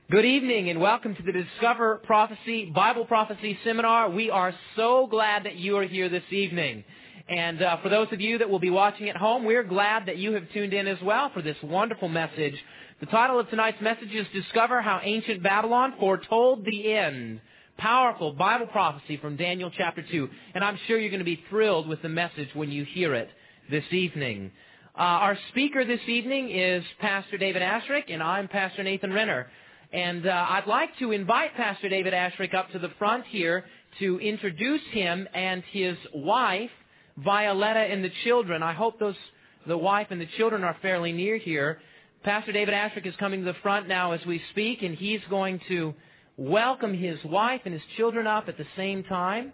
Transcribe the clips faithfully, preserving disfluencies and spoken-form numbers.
Good evening and welcome to the Discover Prophecy Bible Prophecy Seminar. We are so glad that you are here this evening. And uh, for those of you that will be watching at home, we're glad that you have tuned in as well for this wonderful message. The title of tonight's message is Discover How Ancient Babylon Foretold the End. Powerful Bible prophecy from Daniel chapter two. And I'm sure you're going to be thrilled with the message when you hear it this evening. Uh, our speaker this evening is Pastor David Ashrick, and I'm Pastor Nathan Renner. And uh, I'd like to invite Pastor David Ashrick up to the front here to introduce him and his wife, Violetta, and the children. I hope those the wife and the children are fairly near here. Pastor David Ashrick is coming to the front now as we speak, and he's going to welcome his wife and his children up at the same time.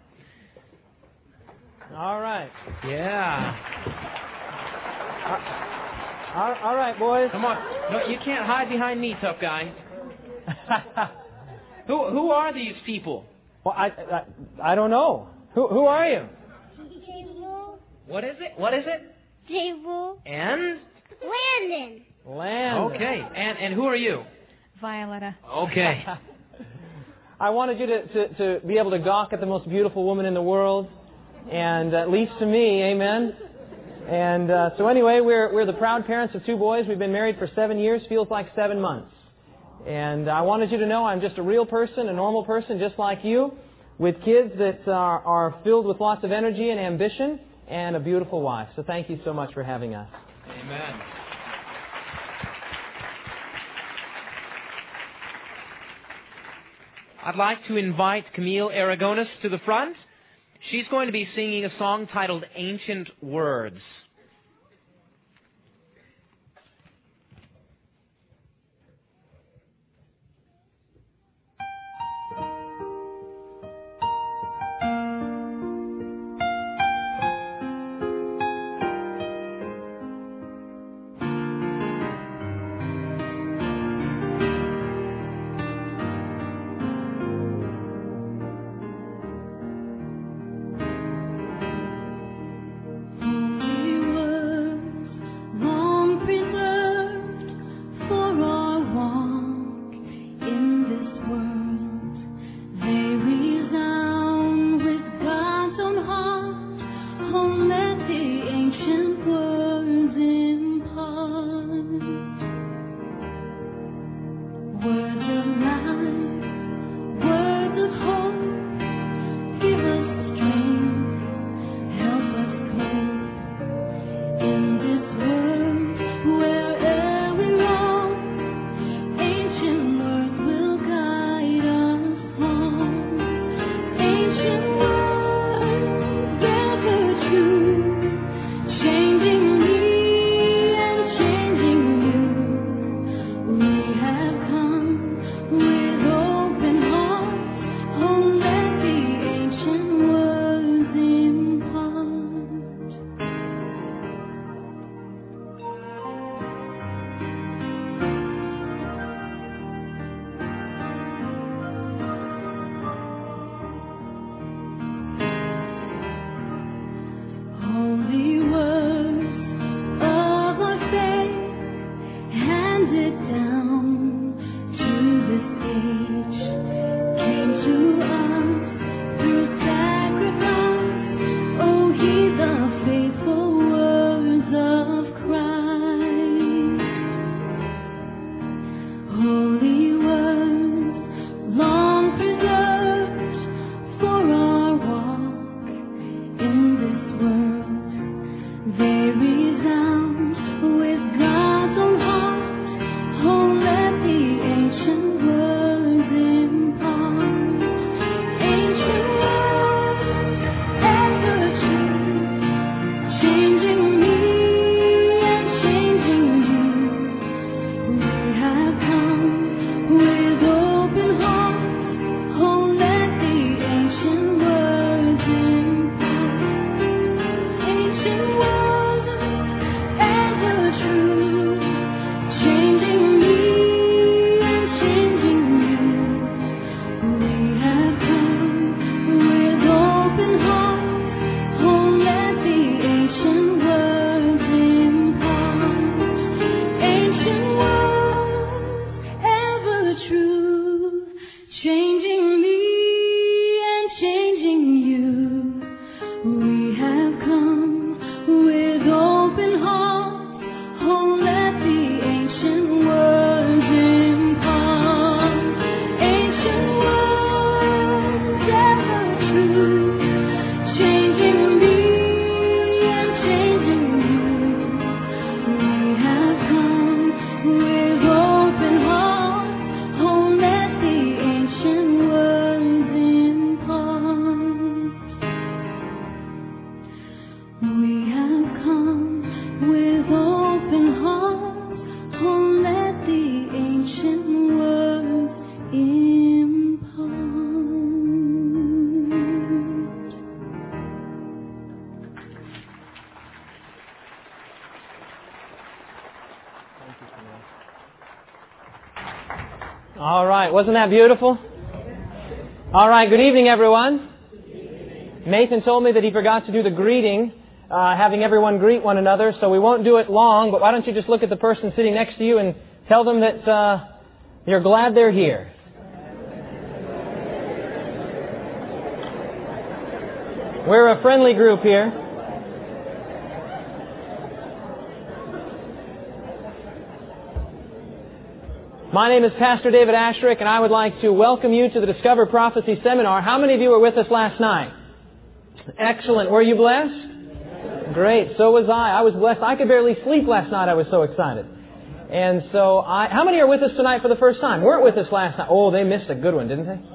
All right. Yeah. Uh, all, all right, boys. Come on. No, you can't hide behind me, tough guy. who who are these people? Well, I, I I don't know. Who who are you? Table. What is it? What is it? Table. And? Landon. Landon. Okay. And and who are you? Violetta. Okay. I wanted you to, to, to be able to gawk at the most beautiful woman in the world, and at least to me, amen. And uh, so anyway, we're we're the proud parents of two boys. We've been married for seven years. Feels like seven months. And I wanted you to know I'm just a real person, a normal person, just like you, with kids that are, are filled with lots of energy and ambition, and a beautiful wife. So thank you so much for having us. Amen. I'd like to invite Camille Aragonis to the front. She's going to be singing a song titled Ancient Words. All right, wasn't that beautiful? All right, good evening, everyone. Nathan told me that he forgot to do the greeting, uh, having everyone greet one another, so we won't do it long, but why don't you just look at the person sitting next to you and tell them that uh, you're glad they're here. We're a friendly group here. My name is Pastor David Asherick, and I would like to welcome you to the Discover Prophecy Seminar. How many of you were with us last night? Excellent. Were you blessed? Great. So was I. I was blessed. I could barely sleep last night. I was so excited. And so, I, how many are with us tonight for the first time? Weren't with us last night. Oh, they missed a good one, didn't they?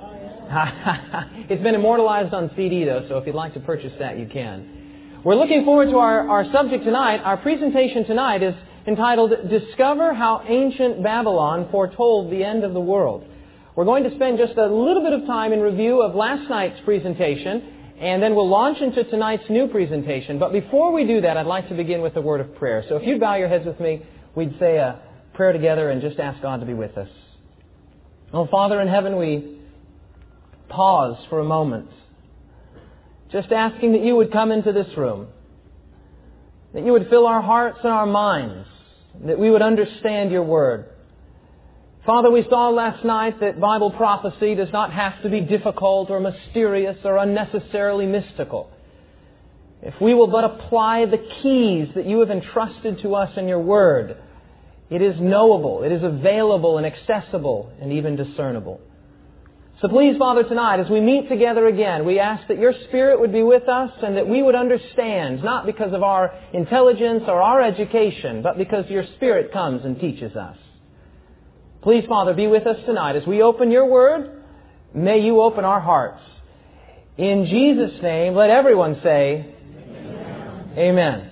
It's been immortalized on C D, though, so if you'd like to purchase that, you can. We're looking forward to our, our subject tonight. Our presentation tonight is entitled, Discover How Ancient Babylon Foretold the End of the World. We're going to spend just a little bit of time in review of last night's presentation, and then we'll launch into tonight's new presentation. But before we do that, I'd like to begin with a word of prayer. So if you'd bow your heads with me, we'd say a prayer together and just ask God to be with us. Oh, Father in heaven, we pause for a moment, just asking that you would come into this room, that you would fill our hearts and our minds, that we would understand your word. Father, we saw last night that Bible prophecy does not have to be difficult or mysterious or unnecessarily mystical. If we will but apply the keys that you have entrusted to us in your word, it is knowable, it is available and accessible and even discernible. So please, Father, tonight, as we meet together again, we ask that your Spirit would be with us and that we would understand, not because of our intelligence or our education, but because your Spirit comes and teaches us. Please, Father, be with us tonight. As we open your word, may you open our hearts. In Jesus' name, let everyone say, Amen. Amen.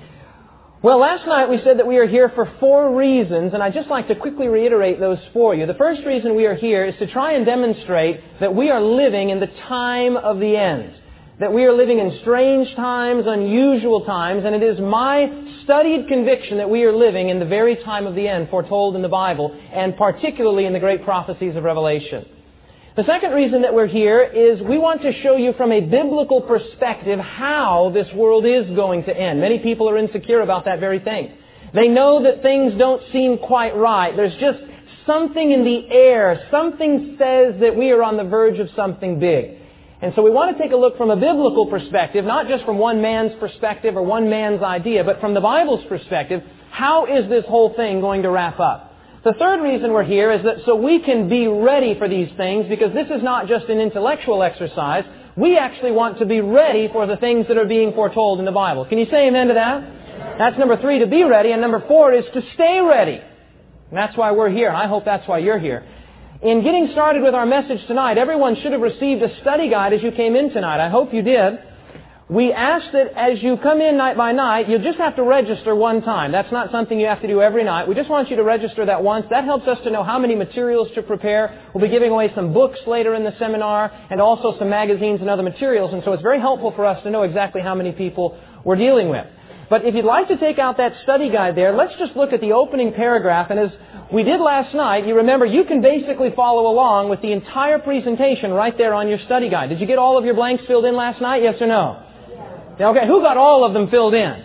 Well, last night we said that we are here for four reasons, and I'd just like to quickly reiterate those for you. The first reason we are here is to try and demonstrate that we are living in the time of the end. That we are living in strange times, unusual times, and it is my studied conviction that we are living in the very time of the end foretold in the Bible, and particularly in the great prophecies of Revelation. The second reason that we're here is we want to show you from a biblical perspective how this world is going to end. Many people are insecure about that very thing. They know that things don't seem quite right. There's just something in the air. Something says that we are on the verge of something big. And so we want to take a look from a biblical perspective, not just from one man's perspective or one man's idea, but from the Bible's perspective. How is this whole thing going to wrap up? The third reason we're here is that so we can be ready for these things, because this is not just an intellectual exercise. We actually want to be ready for the things that are being foretold in the Bible. Can you say amen to that? That's number three, to be ready. And number four is to stay ready. And that's why we're here, and I hope that's why you're here. In getting started with our message tonight, everyone should have received a study guide as you came in tonight. I hope you did. We ask that as you come in night by night, you just have to register one time. That's not something you have to do every night. We just want you to register that once. That helps us to know how many materials to prepare. We'll be giving away some books later in the seminar and also some magazines and other materials. And so it's very helpful for us to know exactly how many people we're dealing with. But if you'd like to take out that study guide there, let's just look at the opening paragraph. And as we did last night, you remember you can basically follow along with the entire presentation right there on your study guide. Did you get all of your blanks filled in last night? Yes or no? Okay, who got all of them filled in?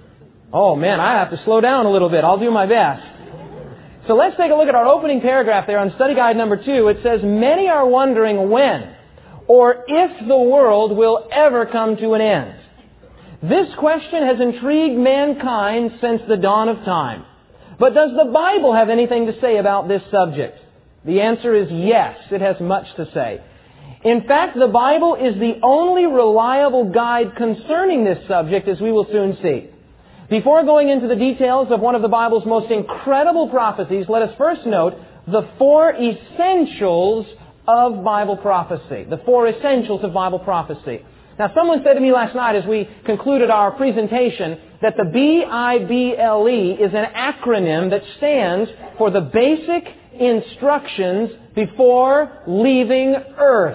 Oh man, I have to slow down a little bit. I'll do my best. So let's take a look at our opening paragraph there on study guide number two. It says, many are wondering when or if the world will ever come to an end. This question has intrigued mankind since the dawn of time. But does the Bible have anything to say about this subject? The answer is yes, it has much to say. In fact, the Bible is the only reliable guide concerning this subject, as we will soon see. Before going into the details of one of the Bible's most incredible prophecies, let us first note the four essentials of Bible prophecy. The four essentials of Bible prophecy. Now, someone said to me last night as we concluded our presentation that the B I B L E is an acronym that stands for the basic instructions before leaving Earth.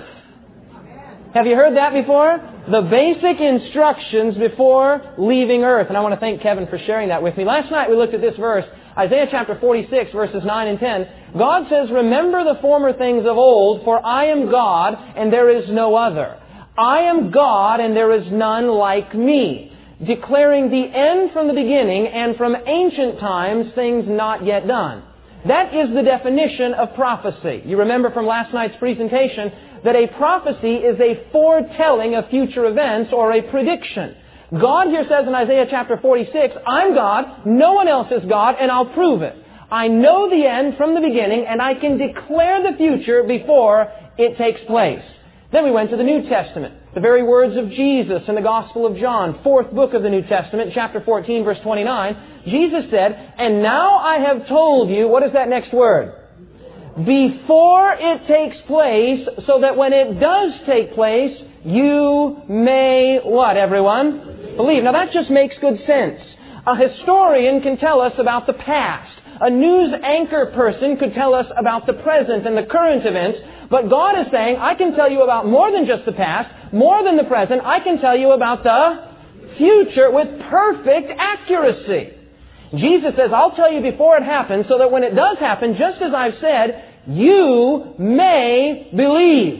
Have you heard that before? The basic instructions before leaving Earth. And I want to thank Kevin for sharing that with me. Last night we looked at this verse, Isaiah chapter forty-six, verses nine and ten, God says, "Remember the former things of old, for I am God, and there is no other. I am God, and there is none like me, declaring the end from the beginning, and from ancient times things not yet done." That is the definition of prophecy. You remember from last night's presentation that a prophecy is a foretelling of future events or a prediction. God here says in Isaiah chapter forty-six, "I'm God, no one else is God, and I'll prove it. I know the end from the beginning, and I can declare the future before it takes place." Then we went to the New Testament. The very words of Jesus in the Gospel of John, fourth book of the New Testament, chapter fourteen, verse twenty-nine. Jesus said, "And now I have told you," what is that next word? "Before it takes place, so that when it does take place, you may," what, everyone? "Believe." Now that just makes good sense. A historian can tell us about the past. A news anchor person could tell us about the present and the current events. But God is saying, I can tell you about more than just the past, more than the present. I can tell you about the future with perfect accuracy. Jesus says, "I'll tell you before it happens, so that when it does happen, just as I've said, you may believe."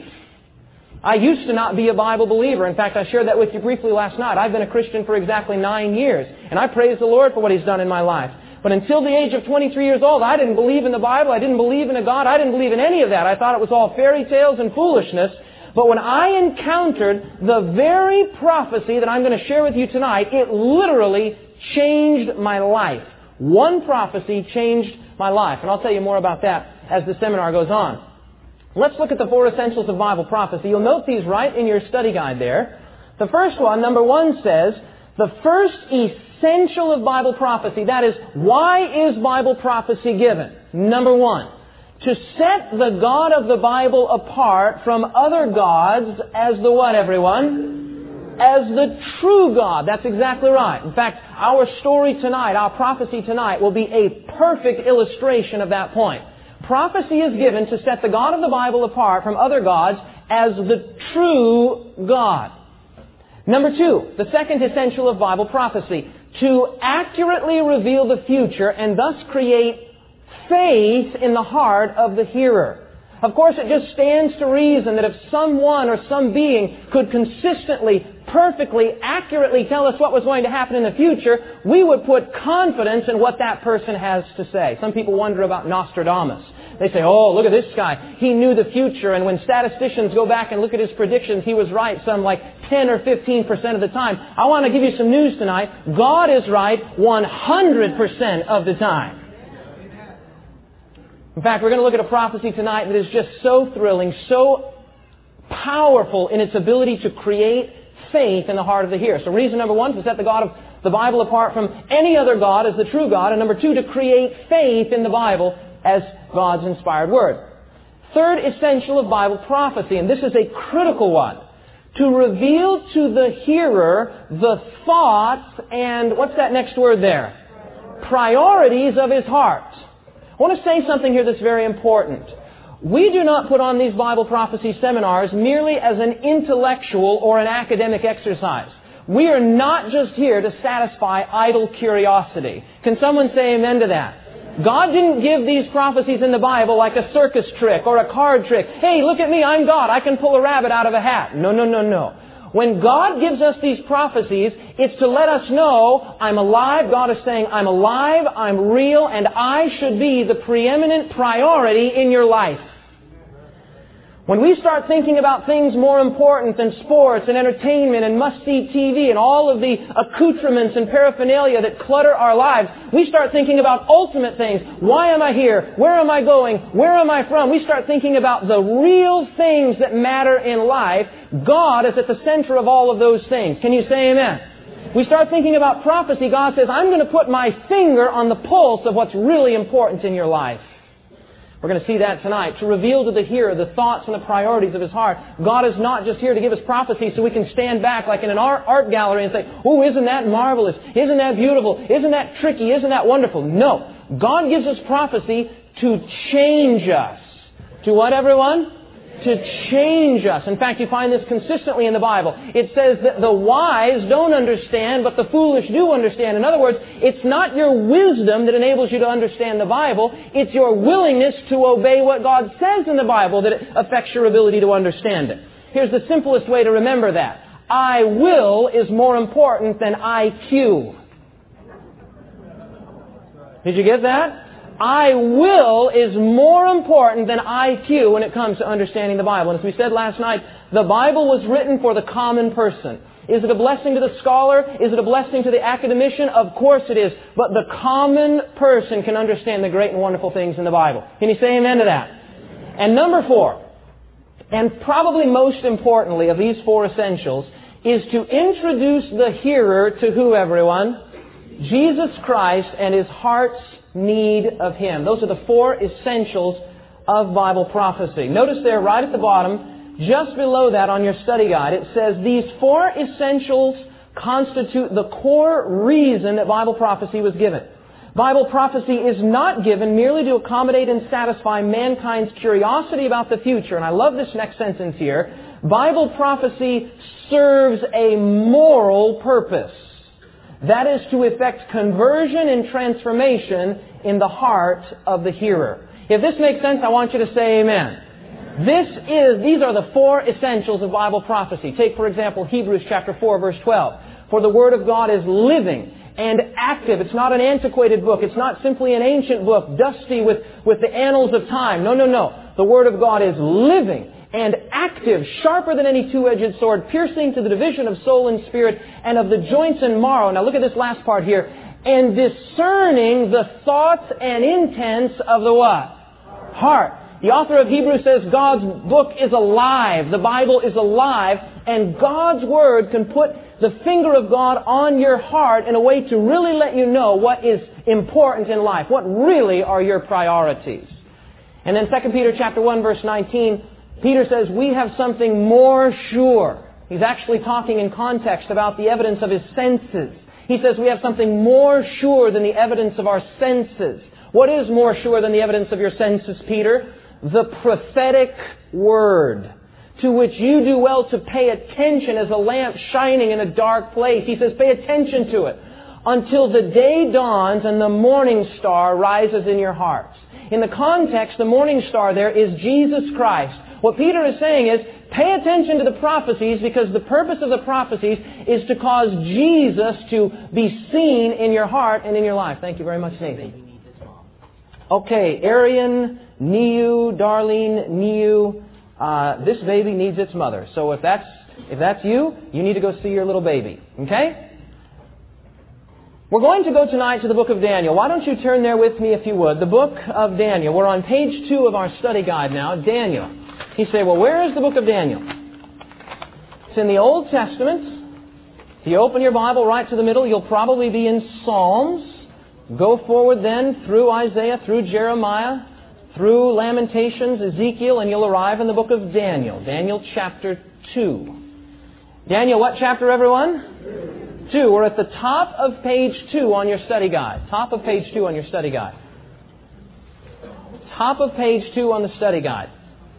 I used to not be a Bible believer. In fact, I shared that with you briefly last night. I've been a Christian for exactly nine years, and I praise the Lord for what He's done in my life. But until the age of twenty-three years old, I didn't believe in the Bible. I didn't believe in a God. I didn't believe in any of that. I thought it was all fairy tales and foolishness. But when I encountered the very prophecy that I'm going to share with you tonight, it literally changed my life. One prophecy changed my life. And I'll tell you more about that as the seminar goes on. Let's look at the four essentials of Bible prophecy. You'll note these right in your study guide there. The first one, number one, says, the first essential of Bible prophecy, that is, why is Bible prophecy given? Number one, to set the God of the Bible apart from other gods as the what, everyone? As the true God. That's exactly right. In fact, our story tonight, our prophecy tonight, will be a perfect illustration of that point. Prophecy is given to set the God of the Bible apart from other gods as the true God. Number two, the second essential of Bible prophecy, to accurately reveal the future and thus create faith in the heart of the hearer. Of course, it just stands to reason that if someone or some being could consistently, perfectly, accurately tell us what was going to happen in the future, we would put confidence in what that person has to say. Some people wonder about Nostradamus. They say, oh, look at this guy. He knew the future, and when statisticians go back and look at his predictions, he was right some like ten or fifteen percent of the time. I want to give you some news tonight. God is right one hundred percent of the time. In fact, we're going to look at a prophecy tonight that is just so thrilling, so powerful in its ability to create faith in the heart of the hearer. So reason number one, to set the God of the Bible apart from any other God as the true God. And number two, to create faith in the Bible as God's inspired Word. Third essential of Bible prophecy, and this is a critical one, to reveal to the hearer the thoughts and, what's that next word there? Priorities of his heart. I want to say something here that's very important. We do not put on these Bible prophecy seminars merely as an intellectual or an academic exercise. We are not just here to satisfy idle curiosity. Can someone say amen to that? God didn't give these prophecies in the Bible like a circus trick or a card trick. Hey, look at me, I'm God. I can pull a rabbit out of a hat. No, no, no, no. When God gives us these prophecies, it's to let us know I'm alive. God is saying, I'm alive, I'm real, and I should be the preeminent priority in your life. When we start thinking about things more important than sports and entertainment and must-see T V and all of the accoutrements and paraphernalia that clutter our lives, we start thinking about ultimate things. Why am I here? Where am I going? Where am I from? We start thinking about the real things that matter in life. God is at the center of all of those things. Can you say amen? We start thinking about prophecy. God says, I'm going to put my finger on the pulse of what's really important in your life. We're going to see that tonight, to reveal to the hearer the thoughts and the priorities of his heart. God is not just here to give us prophecy so we can stand back like in an art, art gallery and say, oh, isn't that marvelous? Isn't that beautiful? Isn't that tricky? Isn't that wonderful? No. God gives us prophecy to change us. To what, everyone? to change us. In fact, you find this consistently in the Bible. It says that the wise don't understand, but the foolish do understand. In other words, it's not your wisdom that enables you to understand the Bible. It's your willingness to obey what God says in the Bible that affects your ability to understand it. Here's the simplest way to remember that. I will is more important than I Q. Did you get that? I will is more important than I Q when it comes to understanding the Bible. And as we said last night, the Bible was written for the common person. Is it a blessing to the scholar? Is it a blessing to the academician? Of course it is. But the common person can understand the great and wonderful things in the Bible. Can you say amen to that? And number four, and probably most importantly of these four essentials, is to introduce the hearer to who, everyone? Jesus Christ and His heart's need of Him. Those are the four essentials of Bible prophecy. Notice there right at the bottom, just below that on your study guide, it says these four essentials constitute the core reason that Bible prophecy was given. Bible prophecy is not given merely to accommodate and satisfy mankind's curiosity about the future. And I love this next sentence here. Bible prophecy serves a moral purpose. That is to effect conversion and transformation in the heart of the hearer. If this makes sense, I want you to say amen. This is, these are the four essentials of Bible prophecy. Take, for example, Hebrews chapter four, verse twelve. For the Word of God is living and active. It's not an antiquated book. It's not simply an ancient book, dusty with, with the annals of time. No, no, no. The Word of God is living and active, sharper than any two-edged sword, piercing to the division of soul and spirit and of the joints and marrow. Now look at this last part here. And discerning the thoughts and intents of the what? Heart. The author of Hebrews says God's book is alive. The Bible is alive. And God's Word can put the finger of God on your heart in a way to really let you know what is important in life. What really are your priorities. And then Second Peter chapter one, verse nineteen, Peter says, we have something more sure. He's actually talking in context about the evidence of his senses. He says we have something more sure than the evidence of our senses. What is more sure than the evidence of your senses, Peter? The prophetic word, to which you do well to pay attention as a lamp shining in a dark place. He says, pay attention to it until the day dawns and the morning star rises in your hearts. In the context, the morning star there is Jesus Christ. What Peter is saying is, pay attention to the prophecies because the purpose of the prophecies is to cause Jesus to be seen in your heart and in your life. Thank you very much, Nathan. Okay, Arian, Niu, Darlene, Niu, uh, this baby needs its mother. So if that's, if that's you, you need to go see your little baby. Okay? We're going to go tonight to the book of Daniel. Why don't you turn there with me if you would. The book of Daniel. We're on page two of our study guide now. Daniel. You say, well, where is the book of Daniel? It's in the Old Testament. If you open your Bible right to the middle, you'll probably be in Psalms. Go forward then through Isaiah, through Jeremiah, through Lamentations, Ezekiel, and you'll arrive in the book of Daniel. Daniel chapter two. Daniel, what chapter, everyone? Two. We're at the top of page two on your study guide. Top of page two on your study guide. Top of page two on the study guide.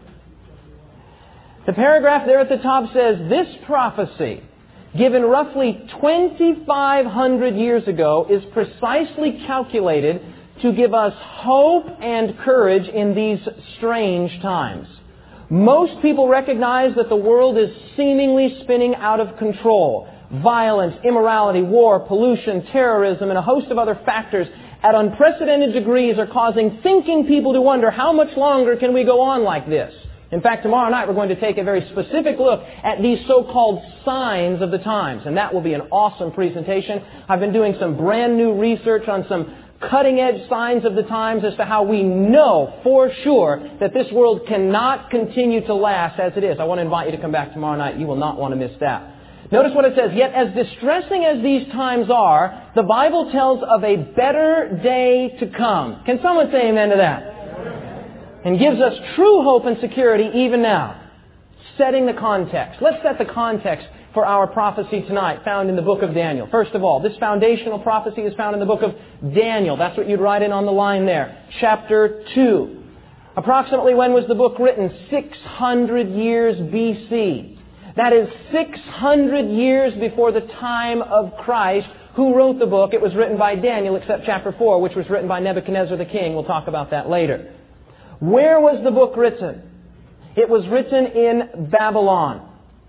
The paragraph there at the top says, this prophecy, given roughly twenty-five hundred years ago, is precisely calculated to give us hope and courage in these strange times. Most people recognize that the world is seemingly spinning out of control. Violence, immorality, war, pollution, terrorism, and a host of other factors at unprecedented degrees are causing thinking people to wonder, how much longer can we go on like this? In fact, tomorrow night we're going to take a very specific look at these so-called signs of the times. And that will be an awesome presentation. I've been doing some brand new research on some cutting-edge signs of the times as to how we know for sure that this world cannot continue to last as it is. I want to invite you to come back tomorrow night. You will not want to miss that. Notice what it says. Yet as distressing as these times are, the Bible tells of a better day to come. Can someone say amen to that? And gives us true hope and security even now. Setting the context. Let's set the context for our prophecy tonight, found in the book of Daniel. First of all, this foundational prophecy is found in the book of Daniel. That's what you'd write in on the line there. Chapter two. Approximately when was the book written? six hundred years B C. That is six hundred years before the time of Christ. Who wrote the book? It was written by Daniel, except chapter four, which was written by Nebuchadnezzar the king. We'll talk about that later. Where was the book written? It was written in Babylon.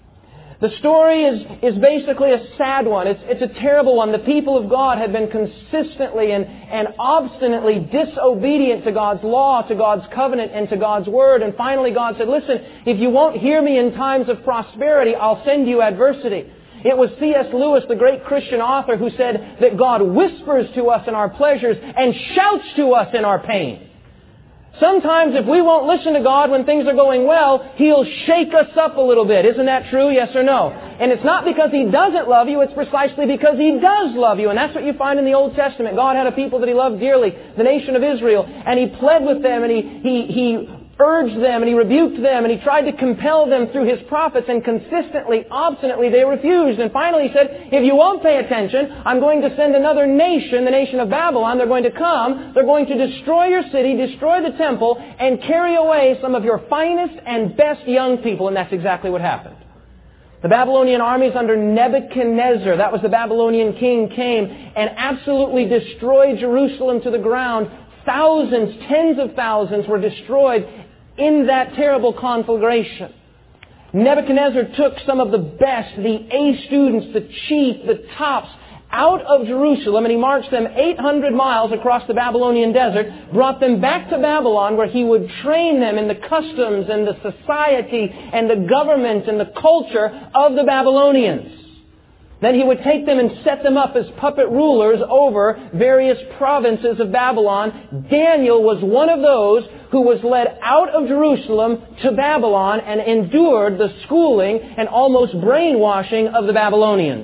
The story is, is basically a sad one. It's, it's a terrible one. The people of God had been consistently and, and obstinately disobedient to God's law, to God's covenant, and to God's word. And finally God said, listen, if you won't hear me in times of prosperity, I'll send you adversity. It was C S Lewis, the great Christian author, who said that God whispers to us in our pleasures and shouts to us in our pain. Sometimes if we won't listen to God when things are going well, He'll shake us up a little bit. Isn't that true? Yes or no? And it's not because He doesn't love you, it's precisely because He does love you. And that's what you find in the Old Testament. God had a people that He loved dearly, the nation of Israel, and He pled with them, and He, He, He urged them, and He rebuked them, and He tried to compel them through His prophets, and consistently, obstinately, they refused. And finally He said, if you won't pay attention, I'm going to send another nation, the nation of Babylon. They're going to come, they're going to destroy your city, destroy the temple, and carry away some of your finest and best young people. And that's exactly what happened. The Babylonian armies under Nebuchadnezzar, that was the Babylonian king, came and absolutely destroyed Jerusalem to the ground. Thousands, tens of thousands were destroyed in that terrible conflagration. Nebuchadnezzar took some of the best, the A students, the chief, the tops, out of Jerusalem, and he marched them eight hundred miles across the Babylonian desert, brought them back to Babylon, where he would train them in the customs and the society and the government and the culture of the Babylonians. Then he would take them and set them up as puppet rulers over various provinces of Babylon. Daniel was one of those who was led out of Jerusalem to Babylon and endured the schooling and almost brainwashing of the Babylonians.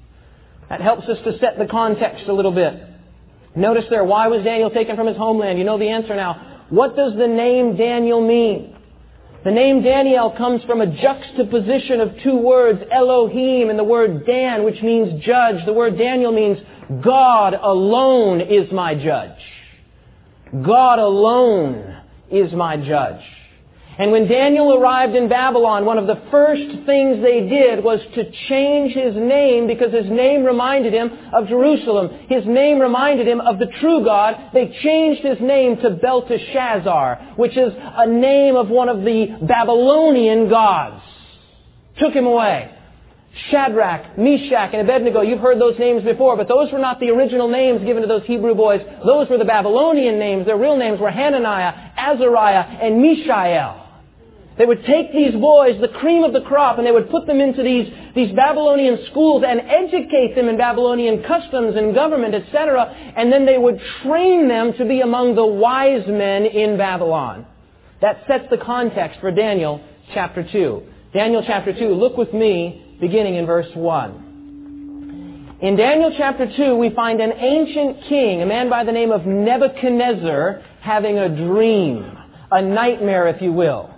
That helps us to set the context a little bit. Notice there, why was Daniel taken from his homeland? You know the answer now. What does the name Daniel mean? The name Daniel comes from a juxtaposition of two words, Elohim and the word Dan, which means judge. The word Daniel means God alone is my judge. God alone is my judge. And when Daniel arrived in Babylon, one of the first things they did was to change his name, because his name reminded him of Jerusalem. His name reminded him of the true God. They changed his name to Belteshazzar, which is a name of one of the Babylonian gods. Took him away. Shadrach, Meshach, and Abednego. You've heard those names before, but those were not the original names given to those Hebrew boys. Those were the Babylonian names. Their real names were Hananiah, Azariah, and Mishael. They would take these boys, the cream of the crop, and they would put them into these, these Babylonian schools and educate them in Babylonian customs and government, et cetera. And then they would train them to be among the wise men in Babylon. That sets the context for Daniel chapter two. Daniel chapter two, look with me, beginning in verse one. In Daniel chapter two, we find an ancient king, a man by the name of Nebuchadnezzar, having a dream, a nightmare, if you will.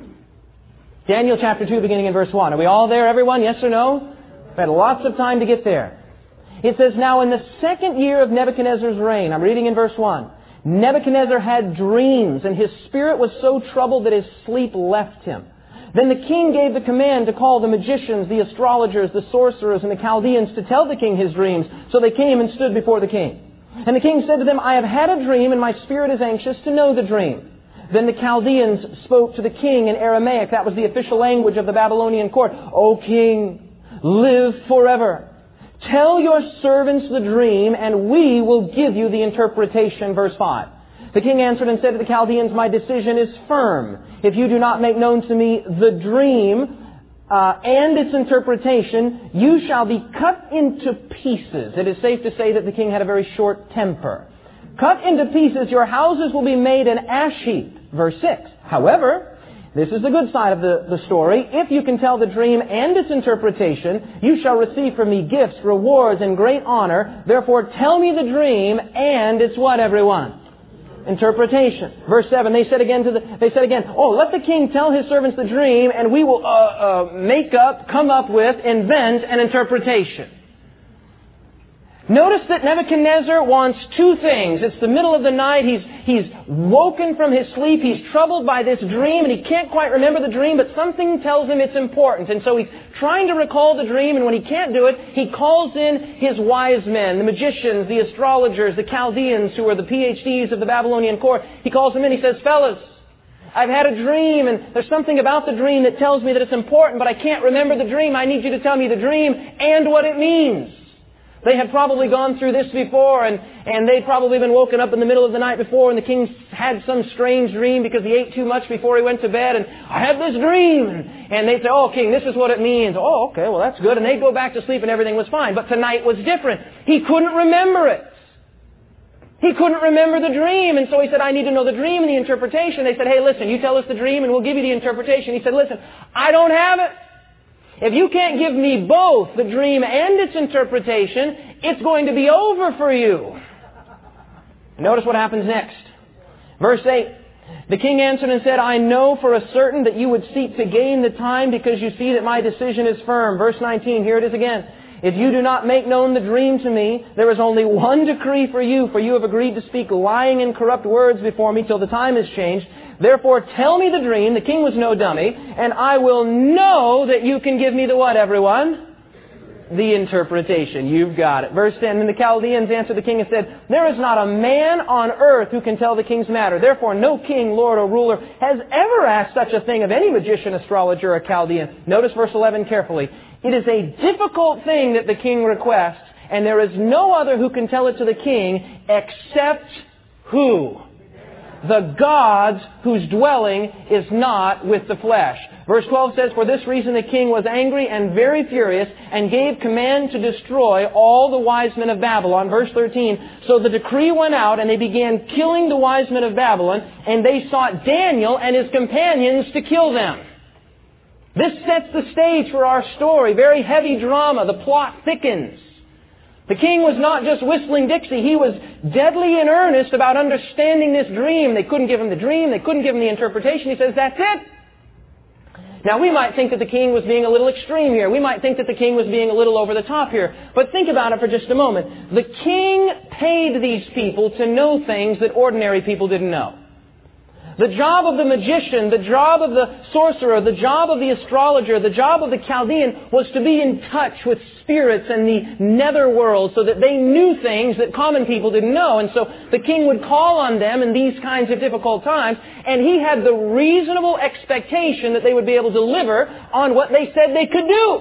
Daniel chapter two, beginning in verse one. Are we all there, everyone? Yes or no? We've had lots of time to get there. It says, now in the second year of Nebuchadnezzar's reign, I'm reading in verse one, Nebuchadnezzar had dreams, and his spirit was so troubled that his sleep left him. Then the king gave the command to call the magicians, the astrologers, the sorcerers, and the Chaldeans to tell the king his dreams. So they came and stood before the king. And the king said to them, I have had a dream, and my spirit is anxious to know the dream. Then the Chaldeans spoke to the king in Aramaic. That was the official language of the Babylonian court. O king, live forever. Tell your servants the dream, and we will give you the interpretation. Verse five. The king answered and said to the Chaldeans, my decision is firm. If you do not make known to me the dream uh, and its interpretation, you shall be cut into pieces. It is safe to say that the king had a very short temper. Cut into pieces, your houses will be made an ash heap. Verse six. However, this is the good side of the, the story. If you can tell the dream and its interpretation, you shall receive from me gifts, rewards, and great honor. Therefore, tell me the dream and its what, everyone? Interpretation. Verse seven. They said again to the, they said again, oh, let the king tell his servants the dream, and we will uh, uh, make up, come up with, invent an interpretation. Notice that Nebuchadnezzar wants two things. It's the middle of the night. He's, he's woken from his sleep. He's troubled by this dream, and he can't quite remember the dream, but something tells him it's important. And so he's trying to recall the dream, and when he can't do it, he calls in his wise men, the magicians, the astrologers, the Chaldeans, who are the P H Ds of the Babylonian court. He calls them in. He says, fellas, I've had a dream, and there's something about the dream that tells me that it's important, but I can't remember the dream. I need you to tell me the dream and what it means. They had probably gone through this before, and, and they'd probably been woken up in the middle of the night before, and the king had some strange dream because he ate too much before he went to bed, and I had this dream. And, and they'd say, oh, king, this is what it means. Oh, okay, well, that's good. And they'd go back to sleep and everything was fine. But tonight was different. He couldn't remember it. He couldn't remember the dream, and so he said, I need to know the dream and the interpretation. They said, hey, listen, you tell us the dream and we'll give you the interpretation. He said, listen, I don't have it. If you can't give me both the dream and its interpretation, it's going to be over for you. Notice what happens next. Verse eight. The king answered and said, I know for a certain that you would seek to gain the time because you see that my decision is firm. Verse nineteen, here it is again. If you do not make known the dream to me, there is only one decree for you, for you have agreed to speak lying and corrupt words before me till the time is changed. Therefore, tell me the dream. The king was no dummy. And I will know that you can give me the what, everyone? The interpretation. You've got it. Verse ten, and the Chaldeans answered the king and said, there is not a man on earth who can tell the king's matter. Therefore, no king, lord, or ruler has ever asked such a thing of any magician, astrologer, or Chaldean. Notice verse eleven carefully. It is a difficult thing that the king requests, and there is no other who can tell it to the king except who? The gods whose dwelling is not with the flesh. Verse twelve says, for this reason the king was angry and very furious and gave command to destroy all the wise men of Babylon. Verse thirteen, so the decree went out and they began killing the wise men of Babylon, and they sought Daniel and his companions to kill them. This sets the stage for our story. Very heavy drama. The plot thickens. The king was not just whistling Dixie. He was deadly in earnest about understanding this dream. They couldn't give him the dream. They couldn't give him the interpretation. He says, that's it. Now, we might think that the king was being a little extreme here. We might think that the king was being a little over the top here. But think about it for just a moment. The king paid these people to know things that ordinary people didn't know. The job of the magician, the job of the sorcerer, the job of the astrologer, the job of the Chaldean was to be in touch with spirits and the netherworld so that they knew things that common people didn't know. And so the king would call on them in these kinds of difficult times, and he had the reasonable expectation that they would be able to deliver on what they said they could do.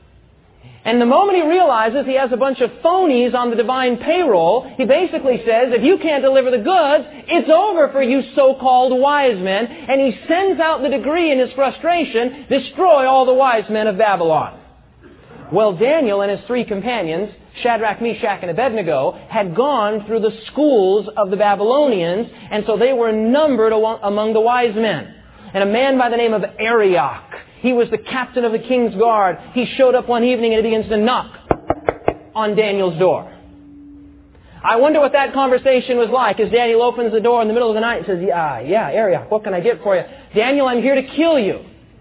And the moment he realizes he has a bunch of phonies on the divine payroll, he basically says, if you can't deliver the goods, it's over for you so-called wise men. And he sends out the decree in his frustration, destroy all the wise men of Babylon. Well, Daniel and his three companions, Shadrach, Meshach, and Abednego, had gone through the schools of the Babylonians, and so they were numbered among the wise men. And a man by the name of Arioch, he was the captain of the king's guard. He showed up one evening and he begins to knock on Daniel's door. I wonder what that conversation was like as Daniel opens the door in the middle of the night and says, yeah, yeah, Arioch, what can I get for you? Daniel, I'm here to kill you.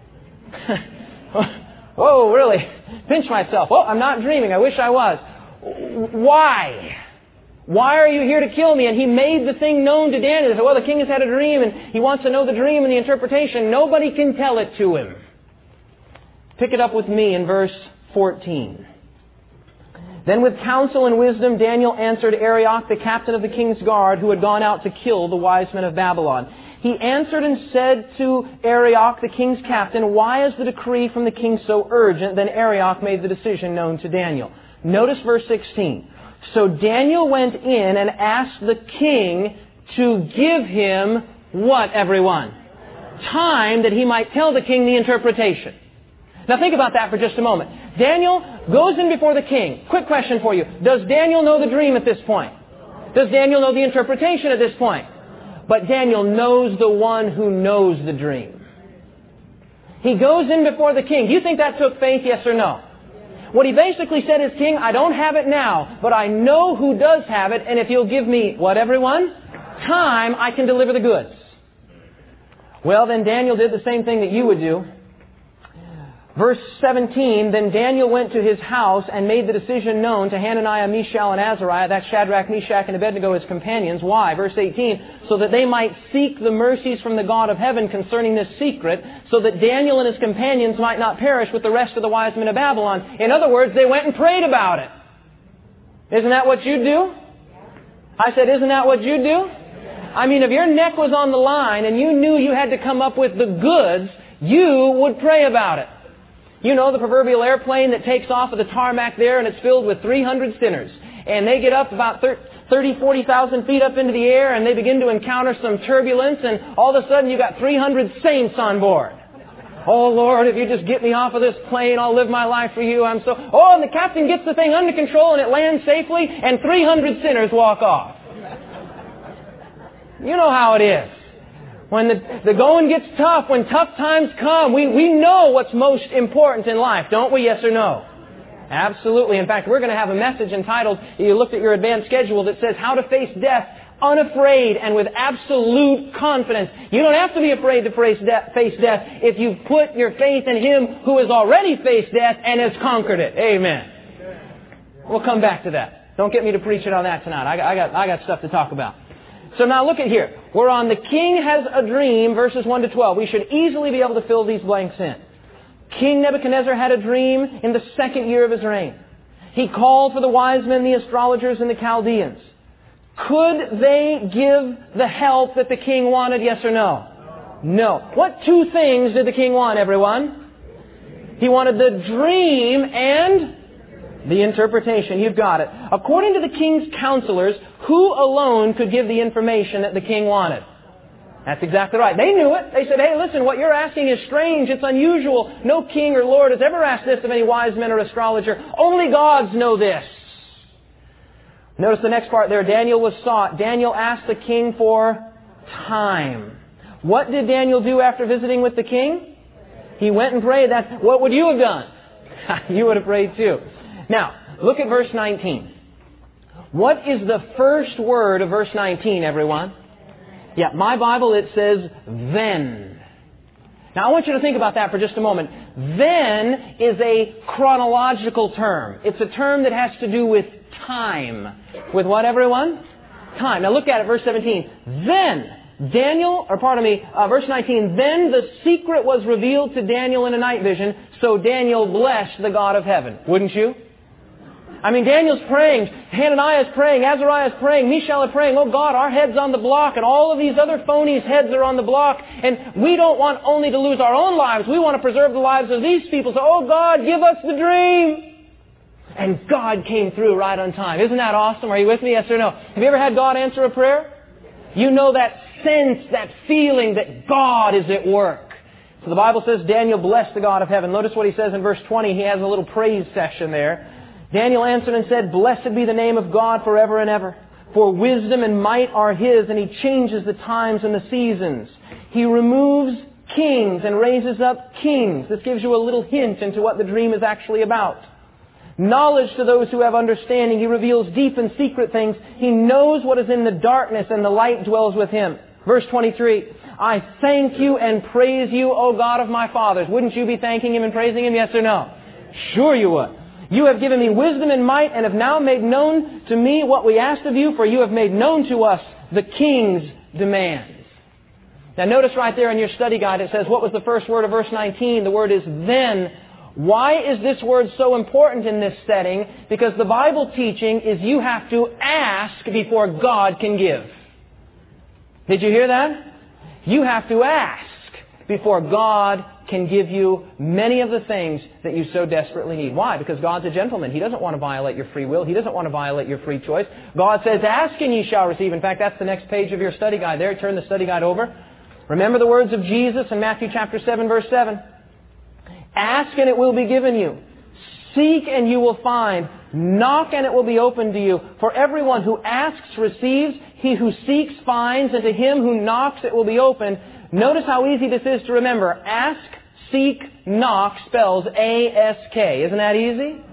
Whoa, really? Pinch myself. Oh, I'm not dreaming. I wish I was. Why? Why are you here to kill me? And he made the thing known to Daniel. He said, well, the king has had a dream and he wants to know the dream and the interpretation. Nobody can tell it to him. Pick it up with me in verse fourteen. Then with counsel and wisdom, Daniel answered Arioch, the captain of the king's guard, who had gone out to kill the wise men of Babylon. He answered and said to Arioch, the king's captain, why is the decree from the king so urgent? Then Arioch made the decision known to Daniel. Notice verse sixteen. So Daniel went in and asked the king to give him what, everyone? Time that he might tell the king the interpretation. Now think about that for just a moment. Daniel goes in before the king. Quick question for you. Does Daniel know the dream at this point? Does Daniel know the interpretation at this point? But Daniel knows the one who knows the dream. He goes in before the king. Do you think that took faith, yes or no? What he basically said is, King, I don't have it now, but I know who does have it, and if you'll give me, what everyone? Time, I can deliver the goods. Well, then Daniel did the same thing that you would do. Verse seventeen, then Daniel went to his house and made the decision known to Hananiah, Mishael, and Azariah, that's Shadrach, Meshach, and Abednego, his companions. Why? Verse eighteen, so that they might seek the mercies from the God of heaven concerning this secret, so that Daniel and his companions might not perish with the rest of the wise men of Babylon. In other words, they went and prayed about it. Isn't that what you do? I said, isn't that what you do? I mean, if your neck was on the line and you knew you had to come up with the goods, you would pray about it. You know, the proverbial airplane that takes off of the tarmac there and it's filled with three hundred sinners. And they get up about thirty, forty thousand feet up into the air and they begin to encounter some turbulence and all of a sudden you've got three hundred saints on board. Oh, Lord, if you just get me off of this plane, I'll live my life for you. I'm so... Oh, and the captain gets the thing under control and it lands safely and three hundred sinners walk off. You know how it is. When the, the going gets tough, when tough times come, we, we know what's most important in life, don't we? Yes or no? Absolutely. In fact, we're going to have a message entitled, you looked at your advanced schedule, that says how to face death unafraid and with absolute confidence. You don't have to be afraid to face death, face death if you've put your faith in Him who has already faced death and has conquered it. Amen. We'll come back to that. Don't get me to preach it on that tonight. I got, I got, I got stuff to talk about. So now look at here. We're on the king has a dream, verses one to twelve. We should easily be able to fill these blanks in. King Nebuchadnezzar had a dream in the second year of his reign. He called for the wise men, the astrologers, and the Chaldeans. Could they give the help that the king wanted, yes or no? No. What two things did the king want, everyone? He wanted the dream and the interpretation. You've got it. According to the king's counselors, who alone could give the information that the king wanted? That's exactly right. They knew it. They said, hey, listen, what you're asking is strange. It's unusual. No king or lord has ever asked this of any wise men or astrologer. Only gods know this. Notice the next part there. Daniel was sought. Daniel asked the king for time. What did Daniel do after visiting with the king? He went and prayed. That's, what would you have done? You would have prayed too. Now, look at verse nineteen. What is the first word of verse nineteen, everyone? Yeah, my Bible, it says, then. Now, I want you to think about that for just a moment. Then is a chronological term. It's a term that has to do with time. With what, everyone? Time. Now, look at it, verse seventeen. Then, Daniel, or pardon me, uh, verse nineteen, then the secret was revealed to Daniel in a night vision, so Daniel blessed the God of heaven. Wouldn't you? I mean, Daniel's praying, Hananiah is praying, Azariah is praying, Mishael is praying, oh God, our head's on the block, and all of these other phonies' heads are on the block, and we don't want only to lose our own lives, we want to preserve the lives of these people, so oh God, give us the dream. And God came through right on time. Isn't that awesome? Are you with me? Yes or no? Have you ever had God answer a prayer? You know that sense, that feeling that God is at work. So the Bible says Daniel blessed the God of heaven. Notice what he says in verse twenty. He has a little praise section there. Daniel answered and said, blessed be the name of God forever and ever. For wisdom and might are His, and He changes the times and the seasons. He removes kings and raises up kings. This gives you a little hint into what the dream is actually about. Knowledge to those who have understanding. He reveals deep and secret things. He knows what is in the darkness, and the light dwells with Him. Verse twenty-three, I thank you and praise you, O God of my fathers. Wouldn't you be thanking Him and praising Him? Yes or no? Sure you would. You have given me wisdom and might and have now made known to me what we asked of you, for you have made known to us the king's demands. Now notice right there in your study guide it says, what was the first word of verse nineteen? The word is then. Why is this word so important in this setting? Because the Bible teaching is you have to ask before God can give. Did you hear that? You have to ask before God can give you many of the things that you so desperately need. Why? Because God's a gentleman. He doesn't want to violate your free will. He doesn't want to violate your free choice. God says, ask and ye shall receive. In fact, that's the next page of your study guide there. Turn the study guide over. Remember the words of Jesus in Matthew chapter seven, verse seven. Ask and it will be given you. Seek and you will find. Knock and it will be opened to you. For everyone who asks receives. He who seeks finds. And to him who knocks it will be opened. Notice how easy this is to remember. Ask, seek, knock spells A S K. Isn't that easy?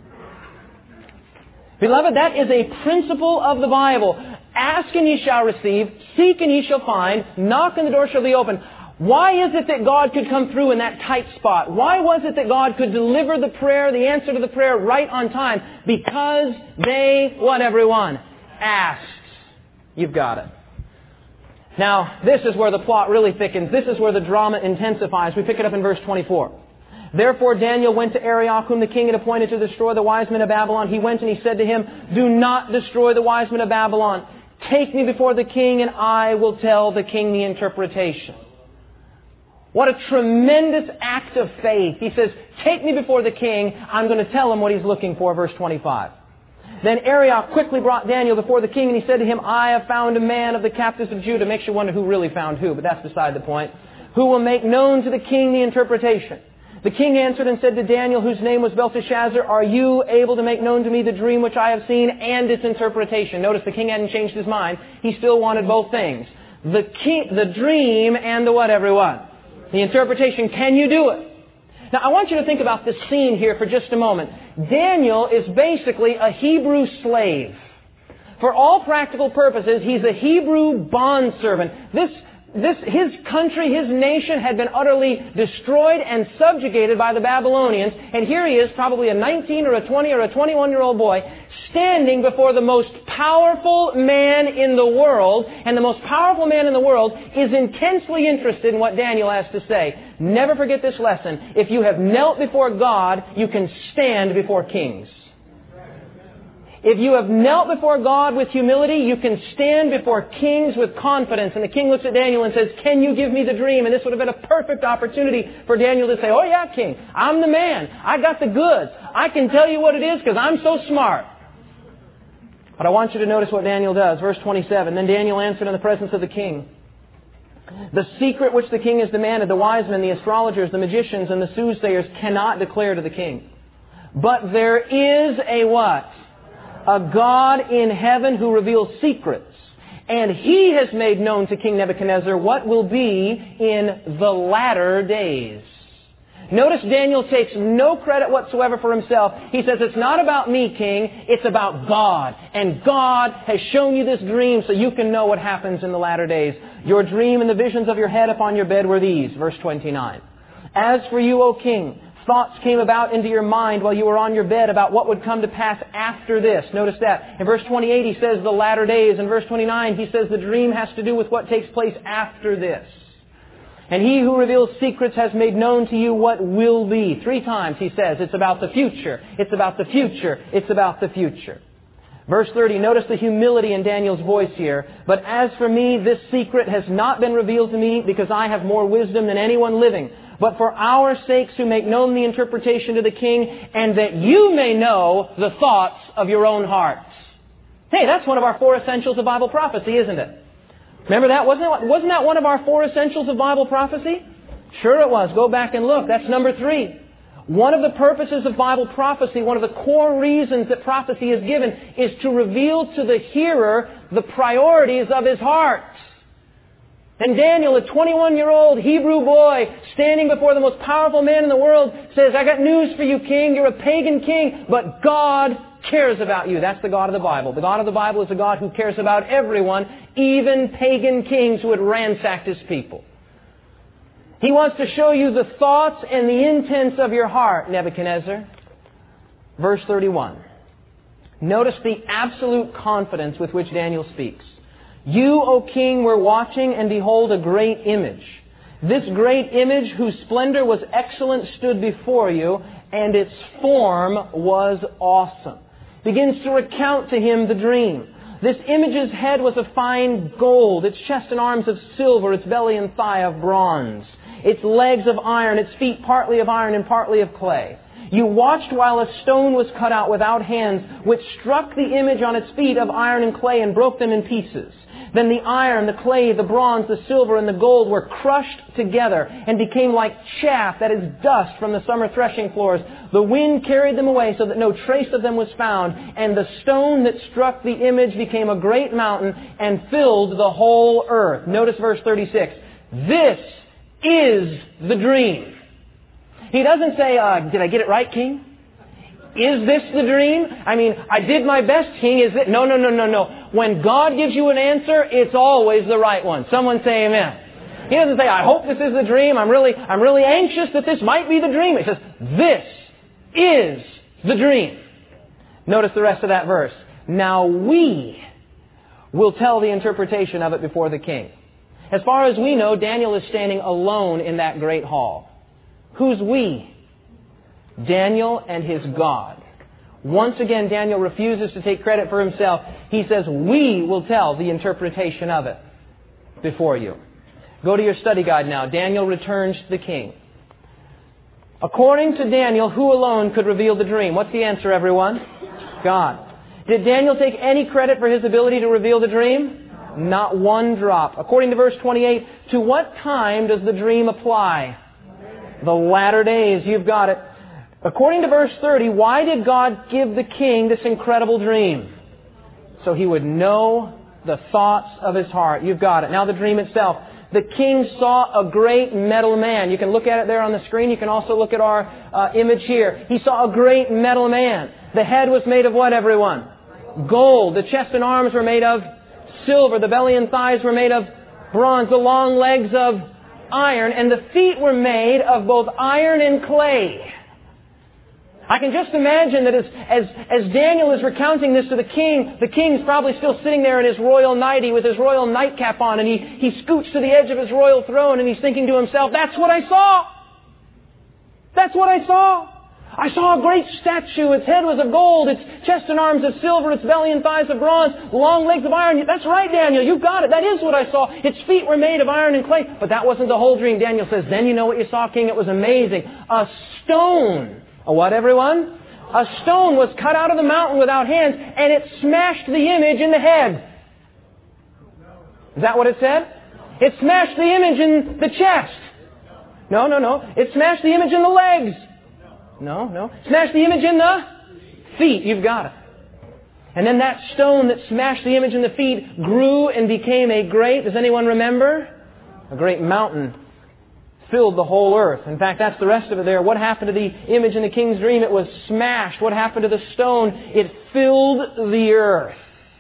Beloved, that is a principle of the Bible. Ask and ye shall receive. Seek and ye shall find. Knock and the door shall be opened. Why is it that God could come through in that tight spot? Why was it that God could deliver the prayer, the answer to the prayer right on time? Because they, what everyone? Asked. You've got it. Now, this is where the plot really thickens. This is where the drama intensifies. We pick it up in verse twenty-four. Therefore Daniel went to Arioch, whom the king had appointed to destroy the wise men of Babylon. He went and he said to him, do not destroy the wise men of Babylon. Take me before the king, and I will tell the king the interpretation. What a tremendous act of faith. He says, take me before the king. I'm going to tell him what he's looking for, verse twenty-five. Then Arioch quickly brought Daniel before the king, and he said to him, I have found a man of the captives of Judah. Makes you wonder who really found who, but that's beside the point. Who will make known to the king the interpretation. The king answered and said to Daniel, whose name was Belteshazzar, are you able to make known to me the dream which I have seen and its interpretation? Notice the king hadn't changed his mind. He still wanted both things. The king, the dream and the what, everyone? The interpretation. Can you do it? Now, I want you to think about this scene here for just a moment. Daniel is basically a Hebrew slave. For all practical purposes, he's a Hebrew bondservant. This, this, his country, his nation had been utterly destroyed and subjugated by the Babylonians. And here he is, probably a nineteen or a twenty or a twenty-one-year-old boy, standing before the most powerful man in the world. And the most powerful man in the world is intensely interested in what Daniel has to say. Never forget this lesson. If you have knelt before God, you can stand before kings. If you have knelt before God with humility, you can stand before kings with confidence. And the king looks at Daniel and says, can you give me the dream? And this would have been a perfect opportunity for Daniel to say, oh yeah, king, I'm the man. I got the goods. I can tell you what it is because I'm so smart. But I want you to notice what Daniel does. Verse twenty-seven, then Daniel answered in the presence of the king, the secret which the king has demanded, the wise men, the astrologers, the magicians, and the soothsayers cannot declare to the king. But there is a what? A God in heaven who reveals secrets. And He has made known to King Nebuchadnezzar what will be in the latter days. Notice Daniel takes no credit whatsoever for himself. He says, it's not about me, king. It's about God. And God has shown you this dream so you can know what happens in the latter days. Your dream and the visions of your head upon your bed were these. Verse twenty-nine. As for you, O king, thoughts came about into your mind while you were on your bed about what would come to pass after this. Notice that. In verse twenty-eight he says the latter days. In verse twenty-nine he says the dream has to do with what takes place after this. And He who reveals secrets has made known to you what will be. Three times he says it's about the future. It's about the future. It's about the future. Verse thirty, notice the humility in Daniel's voice here. But as for me, this secret has not been revealed to me because I have more wisdom than anyone living. But for our sakes who make known the interpretation to the king, and that you may know the thoughts of your own hearts. Hey, that's one of our four essentials of Bible prophecy, isn't it? Remember that? Wasn't, it? wasn't that one of our four essentials of Bible prophecy? Sure it was. Go back and look. That's number three. One of the purposes of Bible prophecy, one of the core reasons that prophecy is given, is to reveal to the hearer the priorities of his heart. And Daniel, a twenty-one-year-old Hebrew boy, standing before the most powerful man in the world, says, I got news for you, king. You're a pagan king, but God cares about you. That's the God of the Bible. The God of the Bible is a God who cares about everyone, even pagan kings who had ransacked His people. He wants to show you the thoughts and the intents of your heart, Nebuchadnezzar. Verse thirty-one. Notice the absolute confidence with which Daniel speaks. You, O king, were watching, and behold, a great image. This great image, whose splendor was excellent, stood before you, and its form was awesome. Begins to recount to him the dream. This image's head was of fine gold, its chest and arms of silver, its belly and thigh of bronze, its legs of iron, its feet partly of iron and partly of clay. You watched while a stone was cut out without hands, which struck the image on its feet of iron and clay and broke them in pieces. Then the iron, the clay, the bronze, the silver, and the gold were crushed together and became like chaff, that is dust from the summer threshing floors. The wind carried them away so that no trace of them was found. And the stone that struck the image became a great mountain and filled the whole earth. Notice verse thirty-six. This is the dream. He doesn't say, uh, did I get it right, king? Is this the dream? I mean, I did my best, king. Is it? No, no, no, no, no. When God gives you an answer, it's always the right one. Someone say amen. He doesn't say, I hope this is the dream. I'm really, I'm really anxious that this might be the dream. He says, this is the dream. Notice the rest of that verse. Now we will tell the interpretation of it before the king. As far as we know, Daniel is standing alone in that great hall. Who's we? Daniel and his God. Once again, Daniel refuses to take credit for himself. He says, we will tell the interpretation of it before you. Go to your study guide now. Daniel returns to the king. According to Daniel, who alone could reveal the dream? What's the answer, everyone? God. Did Daniel take any credit for his ability to reveal the dream? Not one drop. According to verse twenty-eight, to what time does the dream apply? The latter days. You've got it. According to verse thirty, why did God give the king this incredible dream? So he would know the thoughts of his heart. You've got it. Now the dream itself. The king saw a great metal man. You can look at it there on the screen. You can also look at our uh, image here. He saw a great metal man. The head was made of what, everyone? Gold. The chest and arms were made of silver. The belly and thighs were made of bronze. The long legs of iron. And the feet were made of both iron and clay. I can just imagine that as, as, as Daniel is recounting this to the king, the king's probably still sitting there in his royal nightie with his royal nightcap on, and he, he scoots to the edge of his royal throne and he's thinking to himself, that's what I saw! That's what I saw! I saw a great statue. Its head was of gold, its chest and arms of silver, its belly and thighs of bronze, long legs of iron. That's right, Daniel, you got it. That is what I saw. Its feet were made of iron and clay. But that wasn't the whole dream. Daniel says, then you know what you saw, king? It was amazing. A stone. A what, everyone? A stone was cut out of the mountain without hands, and it smashed the image in the head. Is that what it said? It smashed the image in the chest. No, no, no. It smashed the image in the legs. No, no. Smashed the image in the feet. You've got it. And then that stone that smashed the image in the feet grew and became a great, does anyone remember? A great mountain. Filled the whole earth. In fact, that's the rest of it there. What happened to the image in the king's dream? It was smashed. What happened to the stone? It filled the earth.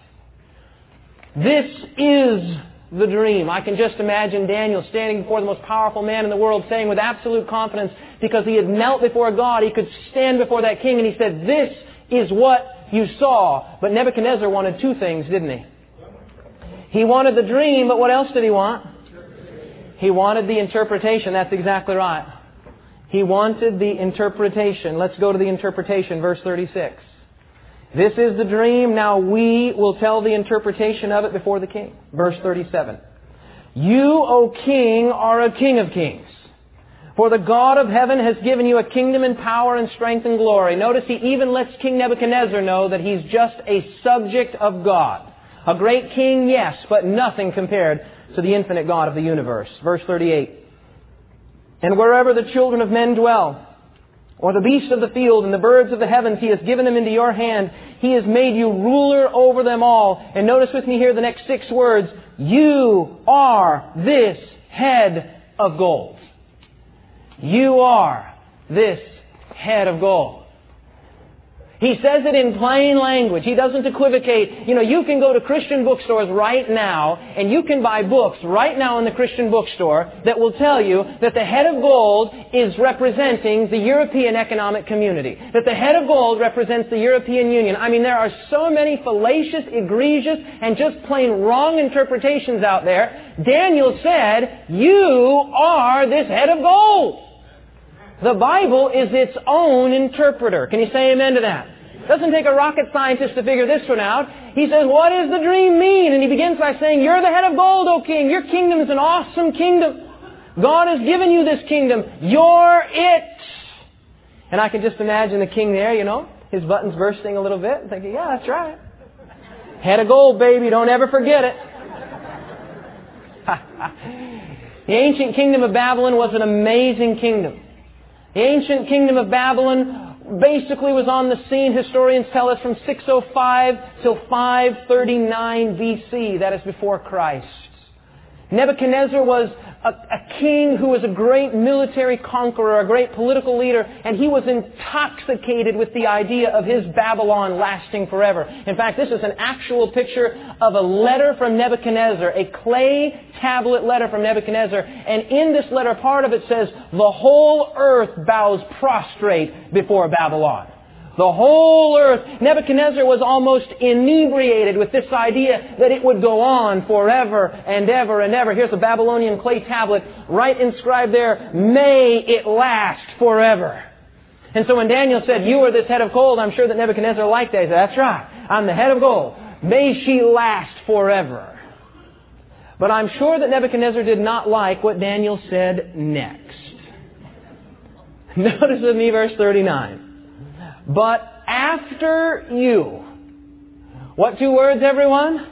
This is the dream. I can just imagine Daniel standing before the most powerful man in the world saying with absolute confidence, because he had knelt before God, he could stand before that king and he said, this is what you saw. But Nebuchadnezzar wanted two things, didn't he? He wanted the dream, but what else did he want? He wanted the interpretation. That's exactly right. He wanted the interpretation. Let's go to the interpretation, verse thirty-six. This is the dream. Now we will tell the interpretation of it before the king. Verse thirty-seven. You, O king, are a king of kings. For the God of heaven has given you a kingdom and power and strength and glory. Notice he even lets King Nebuchadnezzar know that he's just a subject of God. A great king, yes, but nothing compared to the infinite God of the universe. Verse thirty-eight. And wherever the children of men dwell, or the beasts of the field and the birds of the heavens, He has given them into your hand. He has made you ruler over them all. And notice with me here the next six words. You are this head of gold. You are this head of gold. He says it in plain language. He doesn't equivocate. You know, you can go to Christian bookstores right now, and you can buy books right now in the Christian bookstore that will tell you that the head of gold is representing the European Economic Community. That the head of gold represents the European Union. I mean, there are so many fallacious, egregious, and just plain wrong interpretations out there. Daniel said, you are this head of gold. The Bible is its own interpreter. Can you say amen to that? It doesn't take a rocket scientist to figure this one out. He says, what does the dream mean? And he begins by saying, you're the head of gold, O king. Your kingdom is an awesome kingdom. God has given you this kingdom. You're it. And I can just imagine the king there, you know, his buttons bursting a little bit, thinking, yeah, that's right. Head of gold, baby. Don't ever forget it. The ancient kingdom of Babylon was an amazing kingdom. The ancient kingdom of Babylon basically was on the scene, historians tell us, from six oh five till five thirty-nine B C. That is before Christ. Nebuchadnezzar was a, a king who was a great military conqueror, a great political leader, and he was intoxicated with the idea of his Babylon lasting forever. In fact, this is an actual picture of a letter from Nebuchadnezzar, a clay tablet letter from Nebuchadnezzar, and in this letter, part of it says, the whole earth bows prostrate before Babylon. The whole earth. Nebuchadnezzar was almost inebriated with this idea that it would go on forever and ever and ever. Here's a Babylonian clay tablet, right inscribed there, may it last forever. And so when Daniel said, you are this head of gold, I'm sure that Nebuchadnezzar liked that. He said, that's right, I'm the head of gold. May she last forever. But I'm sure that Nebuchadnezzar did not like what Daniel said next. Notice with me verse thirty-nine. But after you, what two words, everyone?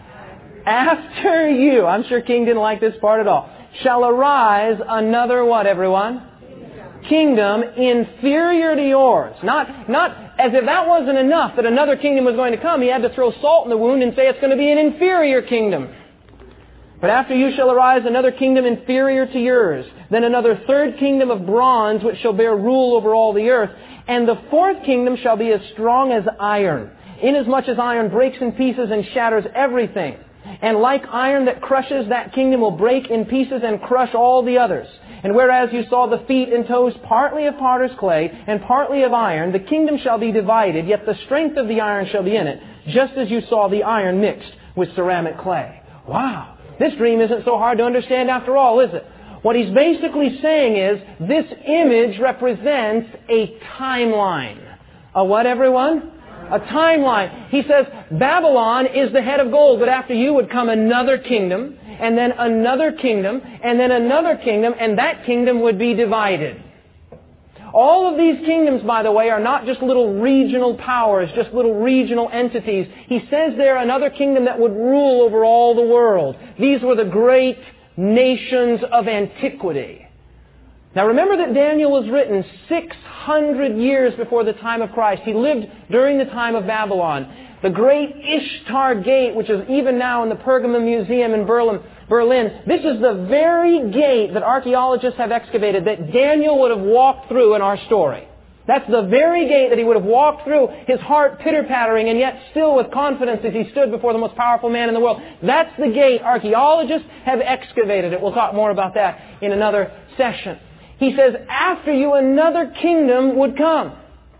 After you, I'm sure King didn't like this part at all, shall arise another what, everyone? Kingdom inferior to yours. Not, not as if that wasn't enough that another kingdom was going to come. He had to throw salt in the wound and say it's going to be an inferior kingdom. But after you shall arise another kingdom inferior to yours, then another third kingdom of bronze, which shall bear rule over all the earth. And the fourth kingdom shall be as strong as iron, inasmuch as iron breaks in pieces and shatters everything. And like iron that crushes, that kingdom will break in pieces and crush all the others. And whereas you saw the feet and toes partly of potter's clay and partly of iron, the kingdom shall be divided, yet the strength of the iron shall be in it, just as you saw the iron mixed with ceramic clay. Wow! This dream isn't so hard to understand after all, is it? What he's basically saying is, this image represents a timeline. A what, everyone? A timeline. He says, Babylon is the head of gold, but after you would come another kingdom, and then another kingdom, and then another kingdom, and that kingdom would be divided. All of these kingdoms, by the way, are not just little regional powers, just little regional entities. He says there another kingdom that would rule over all the world. These were the great nations of antiquity. Now remember that Daniel was written six hundred years before the time of Christ. He lived during the time of Babylon. The great Ishtar Gate, which is even now in the Pergamon Museum in Berlin, Berlin, this is the very gate that archaeologists have excavated that Daniel would have walked through in our story. That's the very gate that he would have walked through, his heart pitter-pattering, and yet still with confidence as he stood before the most powerful man in the world. That's the gate. Archaeologists have excavated it. We'll talk more about that in another session. He says, after you another kingdom would come.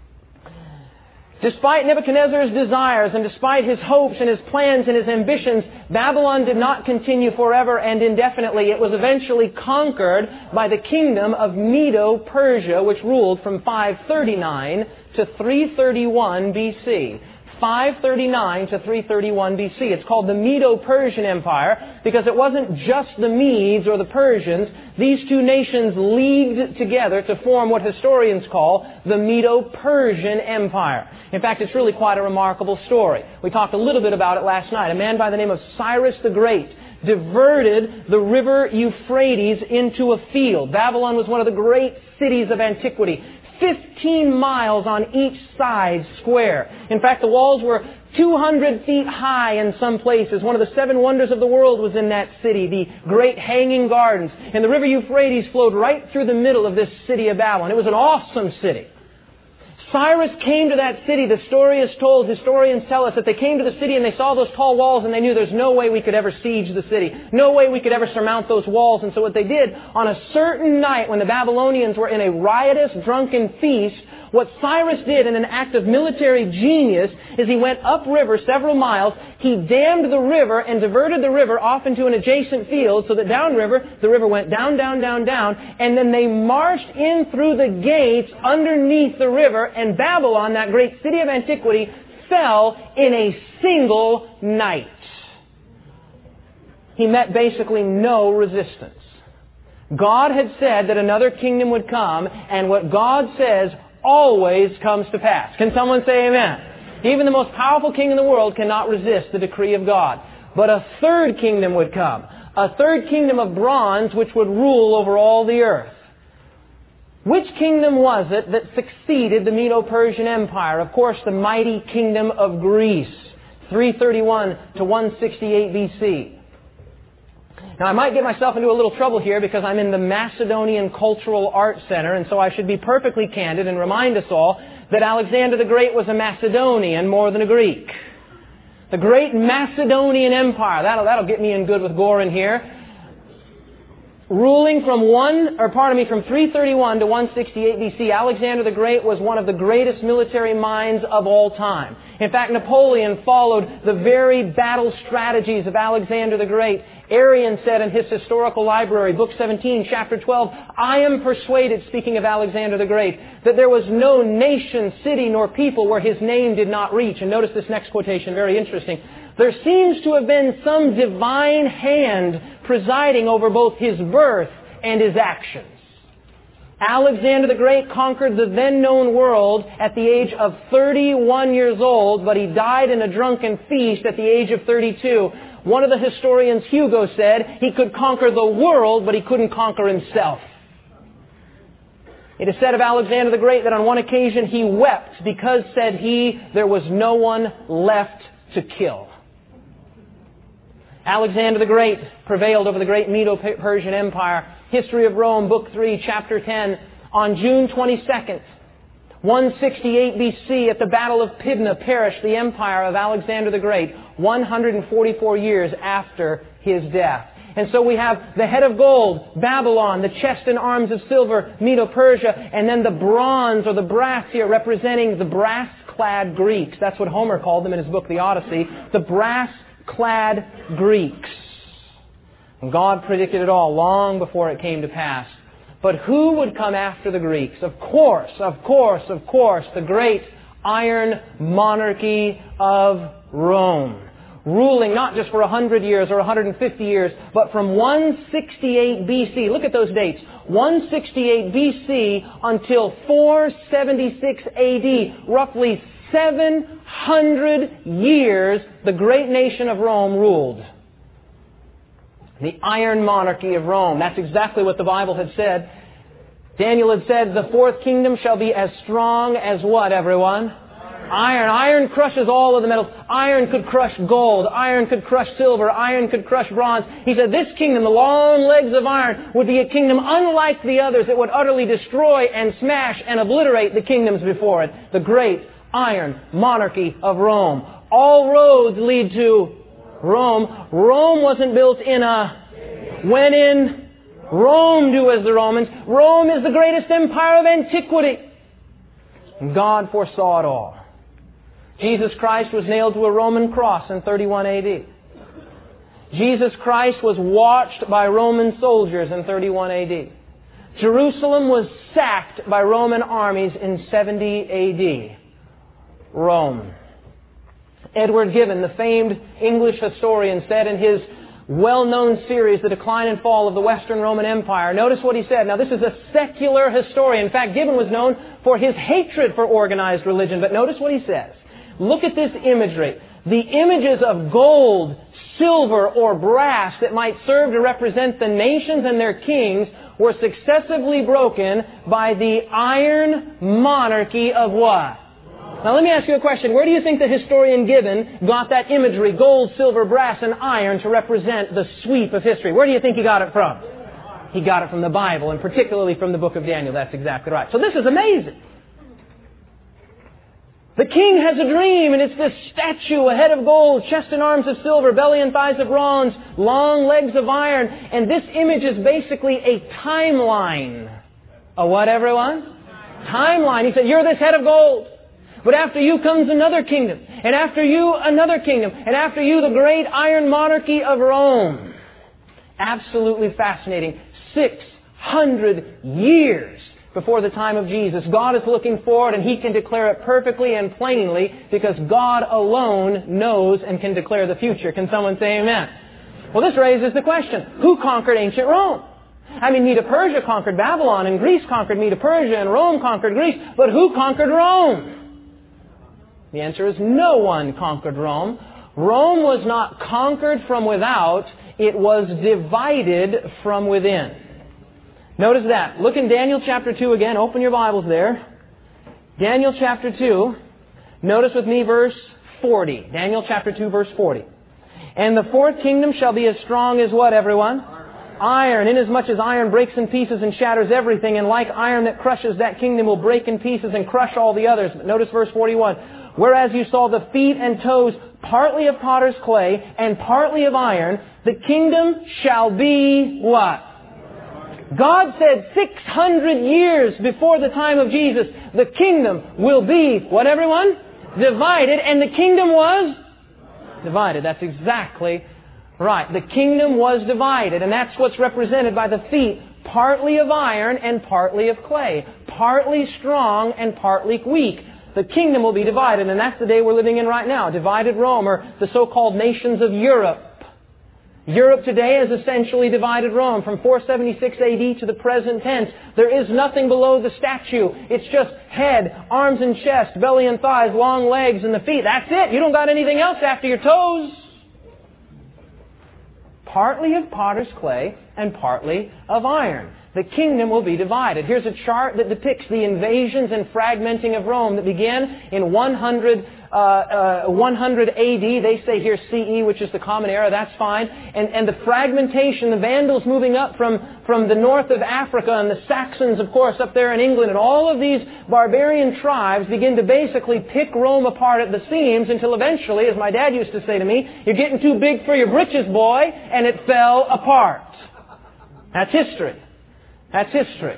Despite Nebuchadnezzar's desires and despite his hopes and his plans and his ambitions, Babylon did not continue forever and indefinitely. It was eventually conquered by the kingdom of Medo-Persia, which ruled from five thirty-nine to three thirty-one B C. five thirty-nine to three thirty-one B C. It's called the Medo-Persian Empire because it wasn't just the Medes or the Persians. These two nations leagued together to form what historians call the Medo-Persian Empire. In fact, it's really quite a remarkable story. We talked a little bit about it last night. A man by the name of Cyrus the Great diverted the river Euphrates into a field. Babylon was one of the great cities of antiquity. fifteen miles on each side square. In fact, the walls were two hundred feet high in some places. One of the seven wonders of the world was in that city, the great hanging gardens. And the river Euphrates flowed right through the middle of this city of Babylon. It was an awesome city. Cyrus came to that city. The story is told, historians tell us that they came to the city and they saw those tall walls and they knew there's no way we could ever siege the city. No way we could ever surmount those walls. And so what they did, on a certain night when the Babylonians were in a riotous, drunken feast, what Cyrus did in an act of military genius is he went upriver several miles, he dammed the river and diverted the river off into an adjacent field so that downriver, the river went down, down, down, down, and then they marched in through the gates underneath the river, and Babylon, that great city of antiquity, fell in a single night. He met basically no resistance. God had said that another kingdom would come, and what God says always comes to pass. Can someone say amen? Even the most powerful king in the world cannot resist the decree of God. But a third kingdom would come. A third kingdom of bronze which would rule over all the earth. Which kingdom was it that succeeded the Medo-Persian Empire? Of course, the mighty kingdom of Greece, three thirty-one to one sixty-eight B C. Now, I might get myself into a little trouble here because I'm in the Macedonian Cultural Arts Center, and so I should be perfectly candid and remind us all that Alexander the Great was a Macedonian more than a Greek. The great Macedonian Empire. That'll, that'll get me in good with Gorin here. Ruling from one, or pardon me, from three thirty-one to one sixty-eight B C, Alexander the Great was one of the greatest military minds of all time. In fact, Napoleon followed the very battle strategies of Alexander the Great. Arrian said in his historical library, Book seventeen, Chapter twelve, I am persuaded, speaking of Alexander the Great, that there was no nation, city, nor people where his name did not reach. And notice this next quotation, very interesting. There seems to have been some divine hand presiding over both his birth and his actions. Alexander the Great conquered the then known world at the age of thirty-one years old, but he died in a drunken feast at the age of thirty-two. One of the historians, Hugo, said he could conquer the world, but he couldn't conquer himself. It is said of Alexander the Great that on one occasion he wept because, said he, there was no one left to kill. Alexander the Great prevailed over the great Medo-Persian Empire. History of Rome, Book three, Chapter ten. On June twenty-second, one sixty-eight B C, at the Battle of Pydna, perished the empire of Alexander the Great, one hundred forty-four years after his death. And so we have the head of gold, Babylon, the chest and arms of silver, Medo-Persia, and then the bronze or the brass here representing the brass-clad Greeks. That's what Homer called them in his book, The Odyssey. The brass-clad Greeks. And God predicted it all long before it came to pass. But who would come after the Greeks? Of course, of course, of course, the great iron monarchy of Rome. Ruling not just for one hundred years or one hundred fifty years, but from one sixty-eight B C. Look at those dates. one sixty-eight B C until four seventy-six A D. Roughly seven hundred years the great nation of Rome ruled. The iron monarchy of Rome. That's exactly what the Bible had said. Daniel had said, the fourth kingdom shall be as strong as what, everyone? Iron. Iron crushes all of the metals. Iron could crush gold. Iron could crush silver. Iron could crush bronze. He said this kingdom, the long legs of iron, would be a kingdom unlike the others. It would utterly destroy and smash and obliterate the kingdoms before it. The great iron monarchy of Rome. All roads lead to Rome. Rome wasn't built in a when in Rome do as the Romans. Rome is the greatest empire of antiquity. God foresaw it all. Jesus Christ was nailed to a Roman cross in thirty-one A D. Jesus Christ was watched by Roman soldiers in thirty-one A D. Jerusalem was sacked by Roman armies in seventy A D. Rome. Edward Gibbon, the famed English historian, said in his well-known series, The Decline and Fall of the Western Roman Empire. Notice what he said. Now, this is a secular historian. In fact, Gibbon was known for his hatred for organized religion. But notice what he says. Look at this imagery. The images of gold, silver, or brass that might serve to represent the nations and their kings were successively broken by the iron monarchy of what? Now let me ask you a question. Where do you think the historian Gibbon got that imagery, gold, silver, brass, and iron, to represent the sweep of history? Where do you think he got it from? He got it from the Bible, and particularly from the book of Daniel. That's exactly right. So this is amazing. The king has a dream, and it's this statue, a head of gold, chest and arms of silver, belly and thighs of bronze, long legs of iron. And this image is basically a timeline. A what, everyone? Timeline. He said, you're this head of gold. But after you comes another kingdom. And after you, another kingdom. And after you, the great iron monarchy of Rome. Absolutely fascinating. Six hundred years before the time of Jesus. God is looking forward, and He can declare it perfectly and plainly because God alone knows and can declare the future. Can someone say amen? Well, this raises the question, who conquered ancient Rome? I mean, Medo-Persia conquered Babylon, and Greece conquered Medo-Persia, and Rome conquered Greece. But who conquered Rome? The answer is no one conquered Rome. Rome was not conquered from without. It was divided from within. Notice that. Look in Daniel chapter two again. Open your Bibles there. Daniel chapter two. Notice with me verse forty. Daniel chapter two, verse forty. And the fourth kingdom shall be as strong as what, everyone? Iron. Inasmuch as iron breaks in pieces and shatters everything, and like iron that crushes, that kingdom will break in pieces and crush all the others. But notice verse forty-one. Whereas you saw the feet and toes partly of potter's clay and partly of iron, the kingdom shall be what? God said six hundred years before the time of Jesus, the kingdom will be, what everyone? Divided, and the kingdom was divided. That's exactly right. The kingdom was divided, and that's what's represented by the feet, partly of iron and partly of clay, partly strong and partly weak. The kingdom will be divided, and that's the day we're living in right now. Divided Rome, or the so-called nations of Europe. Europe today is essentially divided Rome. From four seventy-six A D to the present tense, there is nothing below the statue. It's just head, arms and chest, belly and thighs, long legs and the feet. That's it. You don't got anything else after your toes. Partly of potter's clay and partly of iron. The kingdom will be divided. Here's a chart that depicts the invasions and fragmenting of Rome that began in one hundred, uh, uh, one hundred A D. They say here C E, which is the Common Era. That's fine. And, and the fragmentation, the Vandals moving up from, from the north of Africa, and the Saxons, of course, up there in England. And all of these barbarian tribes begin to basically pick Rome apart at the seams until eventually, as my dad used to say to me, you're getting too big for your britches, boy, and it fell apart. That's history. That's history.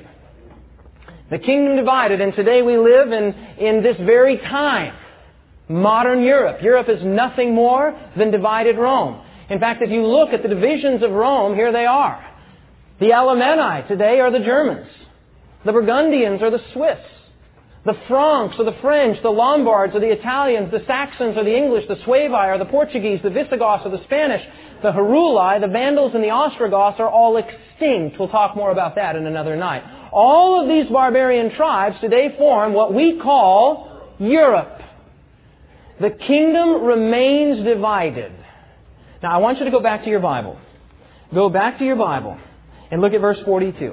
The kingdom divided, and today we live in, in this very time. Modern Europe. Europe is nothing more than divided Rome. In fact, if you look at the divisions of Rome, here they are. The Alemanni today are the Germans. The Burgundians are the Swiss. The Franks are the French. The Lombards are the Italians. The Saxons are the English. The Suevi are the Portuguese. The Visigoths are the Spanish. The Heruli, the Vandals, and the Ostrogoths are all extinct. We'll talk more about that in another night. All of these barbarian tribes today form what we call Europe. The kingdom remains divided. Now, I want you to go back to your Bible. Go back to your Bible and look at verse forty-two.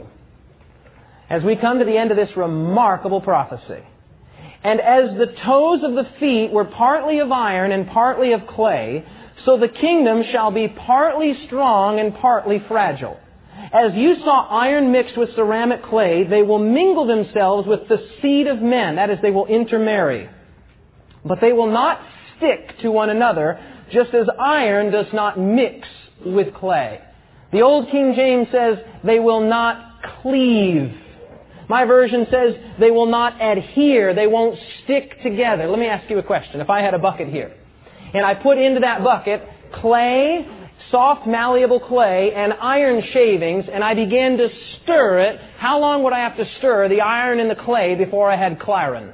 As we come to the end of this remarkable prophecy. And as the toes of the feet were partly of iron and partly of clay, so the kingdom shall be partly strong and partly fragile. As you saw iron mixed with ceramic clay, they will mingle themselves with the seed of men. That is, they will intermarry. But they will not stick to one another, just as iron does not mix with clay. The old King James says they will not cleave. My version says they will not adhere. They won't stick together. Let me ask you a question. If I had a bucket here, and I put into that bucket clay, soft malleable clay, and iron shavings, and I began to stir it, how long would I have to stir the iron and the clay before I had clarin?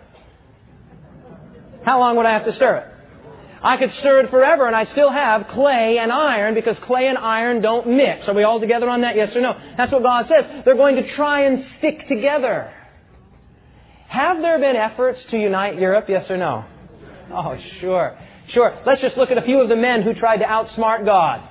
How long would I have to stir it? I could stir it forever and I'd still have clay and iron, because clay and iron don't mix. Are we all together on that? Yes or no? That's what God says. They're going to try and stick together. Have there been efforts to unite Europe? Yes or no? Oh, sure. Sure. Let's just look at a few of the men who tried to outsmart God.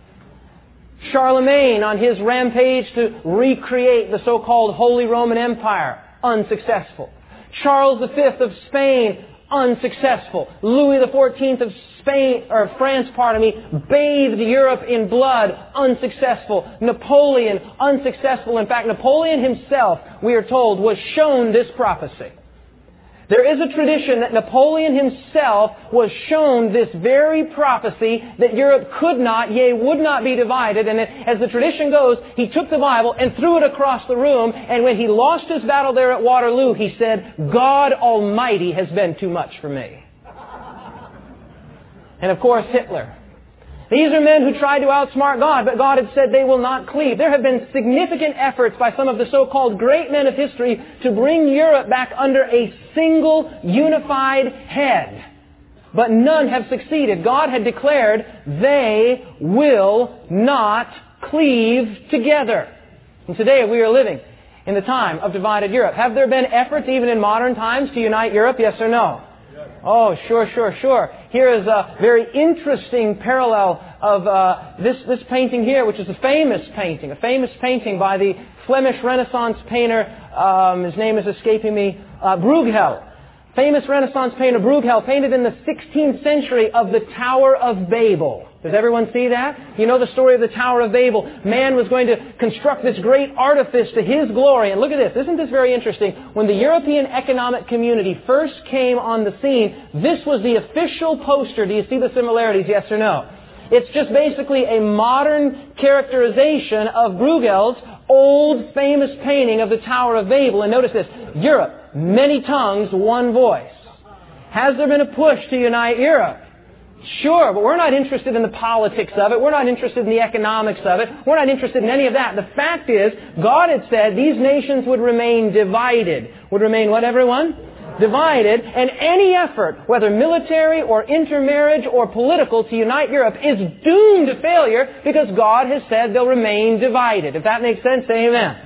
Charlemagne on his rampage to recreate the so-called Holy Roman Empire, unsuccessful. Charles the Fifth of Spain, unsuccessful. Louis the Fourteenth of Spain, or France, pardon me, bathed Europe in blood, unsuccessful. Napoleon, unsuccessful. In fact, Napoleon himself, we are told, was shown this prophecy. There is a tradition that Napoleon himself was shown this very prophecy that Europe could not, yea, would not be divided. And as the tradition goes, he took the Bible and threw it across the room. And when he lost his battle there at Waterloo, he said, God Almighty has been too much for me. And of course, Hitler. These are men who tried to outsmart God, but God had said they will not cleave. There have been significant efforts by some of the so-called great men of history to bring Europe back under a single, unified head. But none have succeeded. God had declared they will not cleave together. And today we are living in the time of divided Europe. Have there been efforts even in modern times to unite Europe? Yes or no? Oh, sure, sure, sure. Here is a very interesting parallel of uh, this, this painting here, which is a famous painting, a famous painting by the Flemish Renaissance painter, um, his name is escaping me, uh, Bruegel. Famous Renaissance painter Bruegel painted in the sixteenth century of the Tower of Babel. Does everyone see that? You know the story of the Tower of Babel. Man was going to construct this great artifice to his glory. And look at this. Isn't this very interesting? When the European Economic Community first came on the scene, this was the official poster. Do you see the similarities, yes or no? It's just basically a modern characterization of Bruegel's old famous painting of the Tower of Babel. And notice this. Europe, many tongues, one voice. Has there been a push to unite Europe? Sure, but we're not interested in the politics of it. We're not interested in the economics of it. We're not interested in any of that. The fact is, God had said these nations would remain divided. Would remain what, everyone? Divided. And any effort, whether military or intermarriage or political, to unite Europe is doomed to failure because God has said they'll remain divided. If that makes sense, say amen.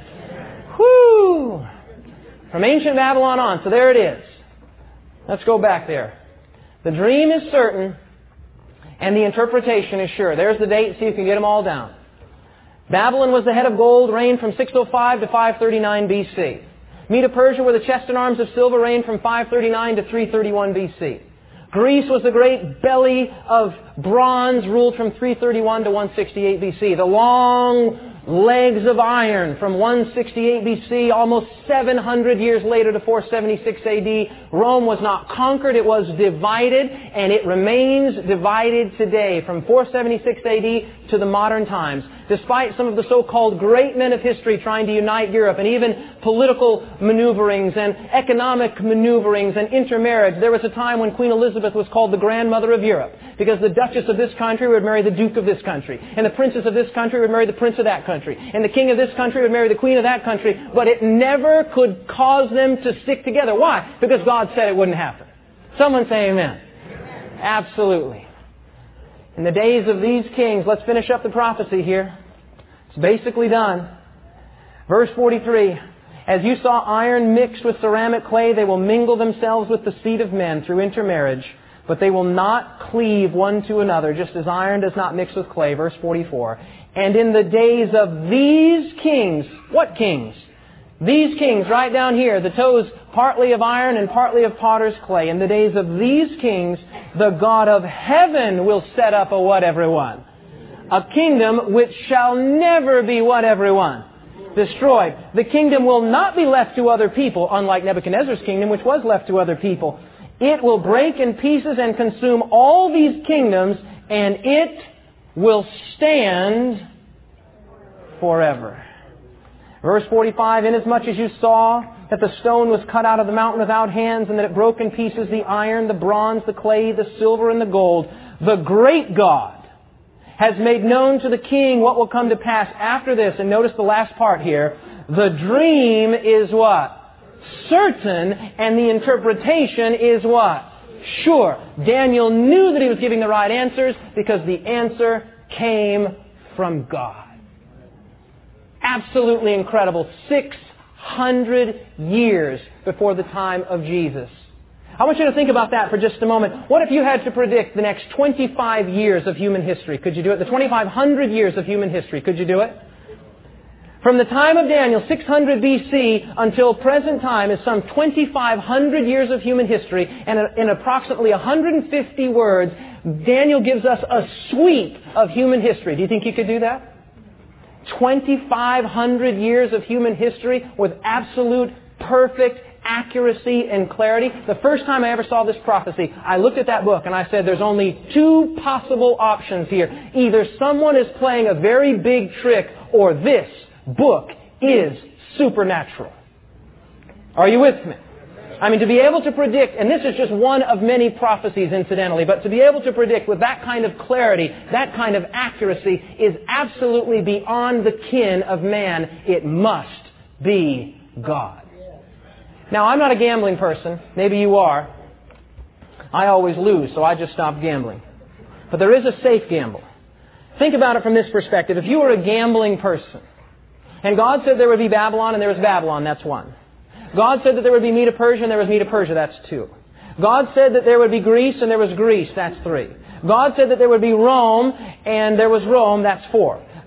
Whew! From ancient Babylon on. So there it is. Let's go back there. The dream is certain, and the interpretation is sure. There's the date so you can get them all down. Babylon was the head of gold, reigned from six oh five to five thirty-nine B C. Medo-Persia were the chest and arms of silver, reigned from five thirty-nine to three thirty-one B C. Greece was the great belly of bronze, ruled from three thirty-one to one sixty-eight B C. The long legs of iron from one sixty-eight B C, almost seven hundred years later to four seventy-six A D. Rome was not conquered, it was divided, and it remains divided today from four seventy-six A D to the modern times. Despite some of the so-called great men of history trying to unite Europe, and even political maneuverings and economic maneuverings and intermarriage, there was a time when Queen Elizabeth was called the grandmother of Europe, because the Duchess of this country would marry the Duke of this country, and the Princess of this country would marry the Prince of that country, and the King of this country would marry the Queen of that country, but it never could cause them to stick together. Why? Because God said it wouldn't happen. Someone say amen. Amen. Absolutely. In the days of these kings, let's finish up the prophecy here. It's basically done. Verse forty-three, as you saw iron mixed with ceramic clay, they will mingle themselves with the seed of men through intermarriage, but they will not cleave one to another, just as iron does not mix with clay. Verse forty-four, and in the days of these kings, what kings? These kings, right down here, the toes partly of iron and partly of potter's clay. In the days of these kings, the God of heaven will set up a what, everyone? A kingdom which shall never be what, everyone? Destroyed. The kingdom will not be left to other people, unlike Nebuchadnezzar's kingdom, which was left to other people. It will break in pieces and consume all these kingdoms, and it will stand forever. Verse forty-five, inasmuch as you saw that the stone was cut out of the mountain without hands, and that it broke in pieces the iron, the bronze, the clay, the silver, and the gold, the great God has made known to the king what will come to pass after this. And notice the last part here. The dream is what? Certain, and the interpretation is what? Sure. Daniel knew that he was giving the right answers because the answer came from God. Absolutely incredible. Six hundred years before the time of Jesus. I want you to think about that for just a moment. What if you had to predict the next twenty-five years of human history? Could you do it? The twenty-five hundred years of human history. Could you do it? From the time of Daniel, six hundred B C, until present time is some twenty-five hundred years of human history, and in approximately one hundred fifty words, Daniel gives us a sweep of human history. Do you think you could do that? twenty-five hundred years of human history with absolute, perfect accuracy and clarity. The first time I ever saw this prophecy, I looked at that book and I said, there's only two possible options here. Either someone is playing a very big trick, or this book is supernatural. Are you with me? I mean, to be able to predict, and this is just one of many prophecies incidentally, but to be able to predict with that kind of clarity, that kind of accuracy, is absolutely beyond the ken of man. It must be God. Now, I'm not a gambling person. Maybe you are. I always lose, so I just stopped gambling. But there is a safe gamble. Think about it from this perspective. If you were a gambling person, and God said there would be Babylon, and there was Babylon, that's one. God said that there would be Medo-Persia, and there was Medo-Persia, that's two. God said that there would be Greece, and there was Greece, that's three. God said that there would be Rome, and there was Rome, that's four.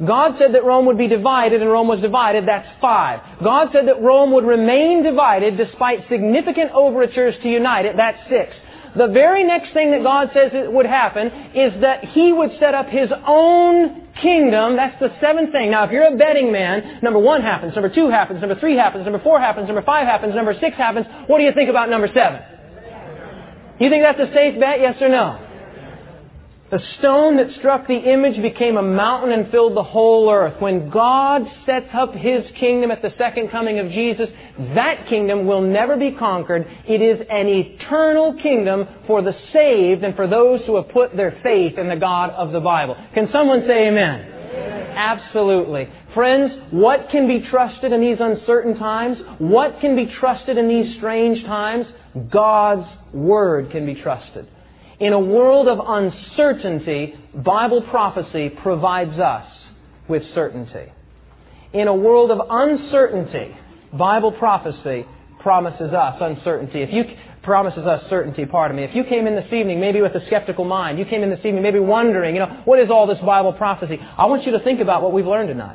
God said that Rome would be divided, and Rome was divided. That's five. God said that Rome would remain divided despite significant overtures to unite it. That's six. The very next thing that God says would happen is that He would set up His own kingdom. That's the seventh thing. Now, if you're a betting man, number one happens, number two happens, number three happens, number four happens, number five happens, number six happens. What do you think about number seven? You think that's a safe bet, yes or no? The stone that struck the image became a mountain and filled the whole earth. When God sets up His kingdom at the second coming of Jesus, that kingdom will never be conquered. It is an eternal kingdom for the saved and for those who have put their faith in the God of the Bible. Can someone say amen? Amen. Absolutely. Friends, what can be trusted in these uncertain times? What can be trusted in these strange times? God's Word can be trusted. In a world of uncertainty, Bible prophecy provides us with certainty. In a world of uncertainty, Bible prophecy promises us uncertainty. If you promises us certainty, pardon me. If you came in this evening maybe with a skeptical mind, you came in this evening maybe wondering, you know, what is all this Bible prophecy? I want you to think about what we've learned tonight.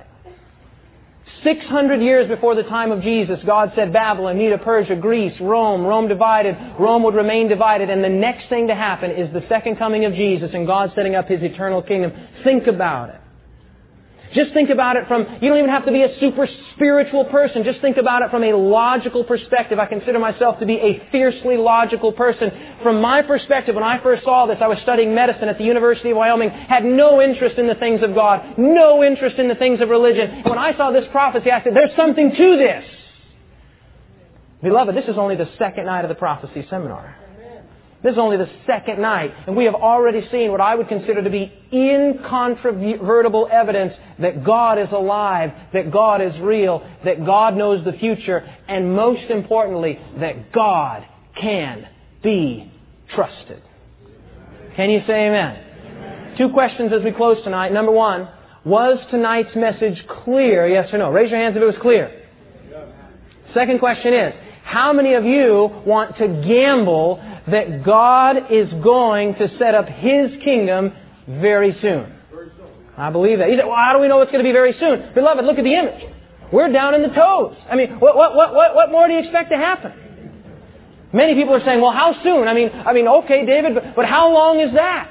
Six hundred years before the time of Jesus, God said Babylon, Media, Persia, Greece, Rome, Rome divided, Rome would remain divided, and the next thing to happen is the second coming of Jesus and God setting up His eternal kingdom. Think about it. Just think about it from, you don't even have to be a super spiritual person. Just think about it from a logical perspective. I consider myself to be a fiercely logical person. From my perspective, when I first saw this, I was studying medicine at the University of Wyoming, had no interest in the things of God, no interest in the things of religion. And when I saw this prophecy, I said, there's something to this. Beloved, this is only the second night of the prophecy seminar. This is only the second night, and we have already seen what I would consider to be incontrovertible evidence that God is alive, that God is real, that God knows the future, and most importantly, that God can be trusted. Can you say amen? Amen. Two questions as we close tonight. Number one, was tonight's message clear? Yes or no? Raise your hands if it was clear. Second question is, how many of you want to gamble that God is going to set up His kingdom very soon? I believe that. You say, well, how do we know it's going to be very soon? Beloved, look at the image. We're down in the toes. I mean, what, what, what, what, what more do you expect to happen? Many people are saying, well, how soon? I mean, I mean, okay, David, but, but how long is that?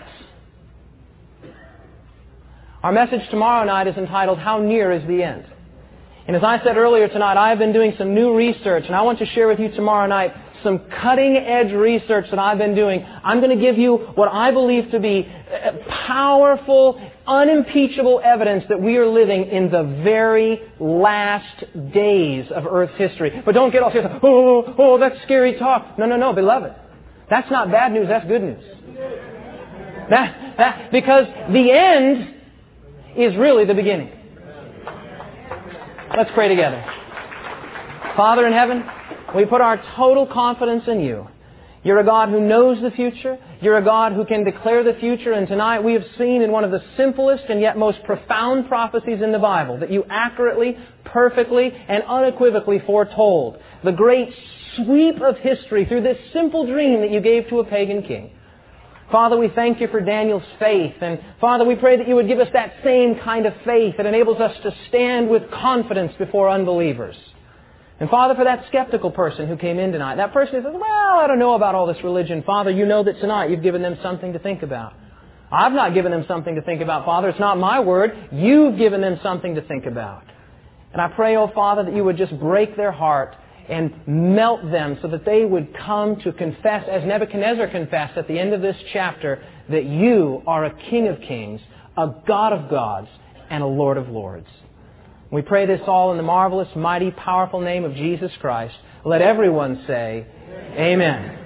Our message tomorrow night is entitled, How Near is the End? And as I said earlier tonight, I have been doing some new research, and I want to share with you tomorrow night some cutting-edge research that I've been doing. I'm going to give you what I believe to be powerful, unimpeachable evidence that we are living in the very last days of Earth's history. But don't get all scared. Oh, oh, that's scary talk. No, no, no, beloved. That's not bad news. That's good news. That, that, because the end is really the beginning. Let's pray together. Father in heaven, we put our total confidence in You. You're a God who knows the future. You're a God who can declare the future. And tonight we have seen in one of the simplest and yet most profound prophecies in the Bible that You accurately, perfectly, and unequivocally foretold the great sweep of history through this simple dream that You gave to a pagan king. Father, we thank You for Daniel's faith. And Father, we pray that You would give us that same kind of faith that enables us to stand with confidence before unbelievers. And Father, for that skeptical person who came in tonight, that person who says, well, I don't know about all this religion. Father, You know that tonight You've given them something to think about. I've not given them something to think about, Father. It's not my word. You've given them something to think about. And I pray, oh Father, that You would just break their heart and melt them so that they would come to confess, as Nebuchadnezzar confessed at the end of this chapter, that You are a King of kings, a God of gods, and a Lord of lords. We pray this all in the marvelous, mighty, powerful name of Jesus Christ. Let everyone say, Amen.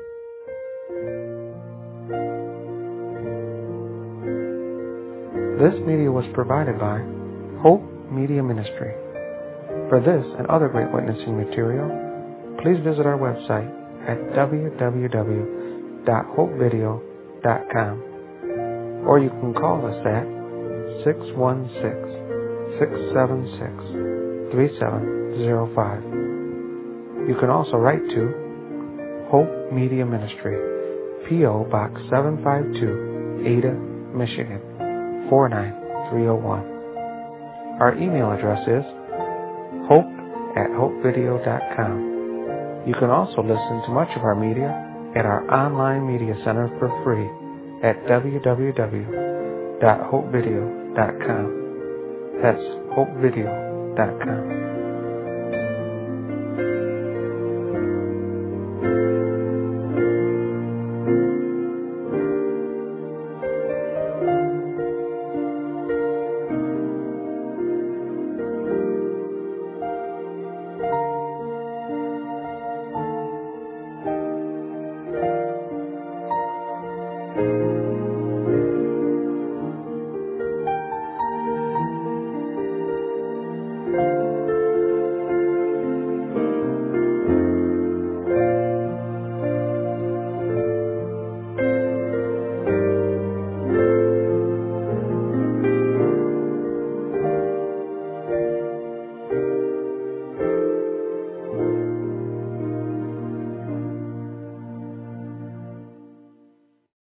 This media was provided by Hope Media Ministry. For this and other great witnessing material, please visit our website at w w w dot hope video dot com, or you can call us at six one six, six seven six, three seven zero five. You can also write to Hope Media Ministry, P O Box seven five two, Ada, Michigan four nine three oh one. Our email address is hope at hopevideo dot com. You can also listen to much of our media at our online media center for free at w w w dot hope video dot com. That's hope video dot com.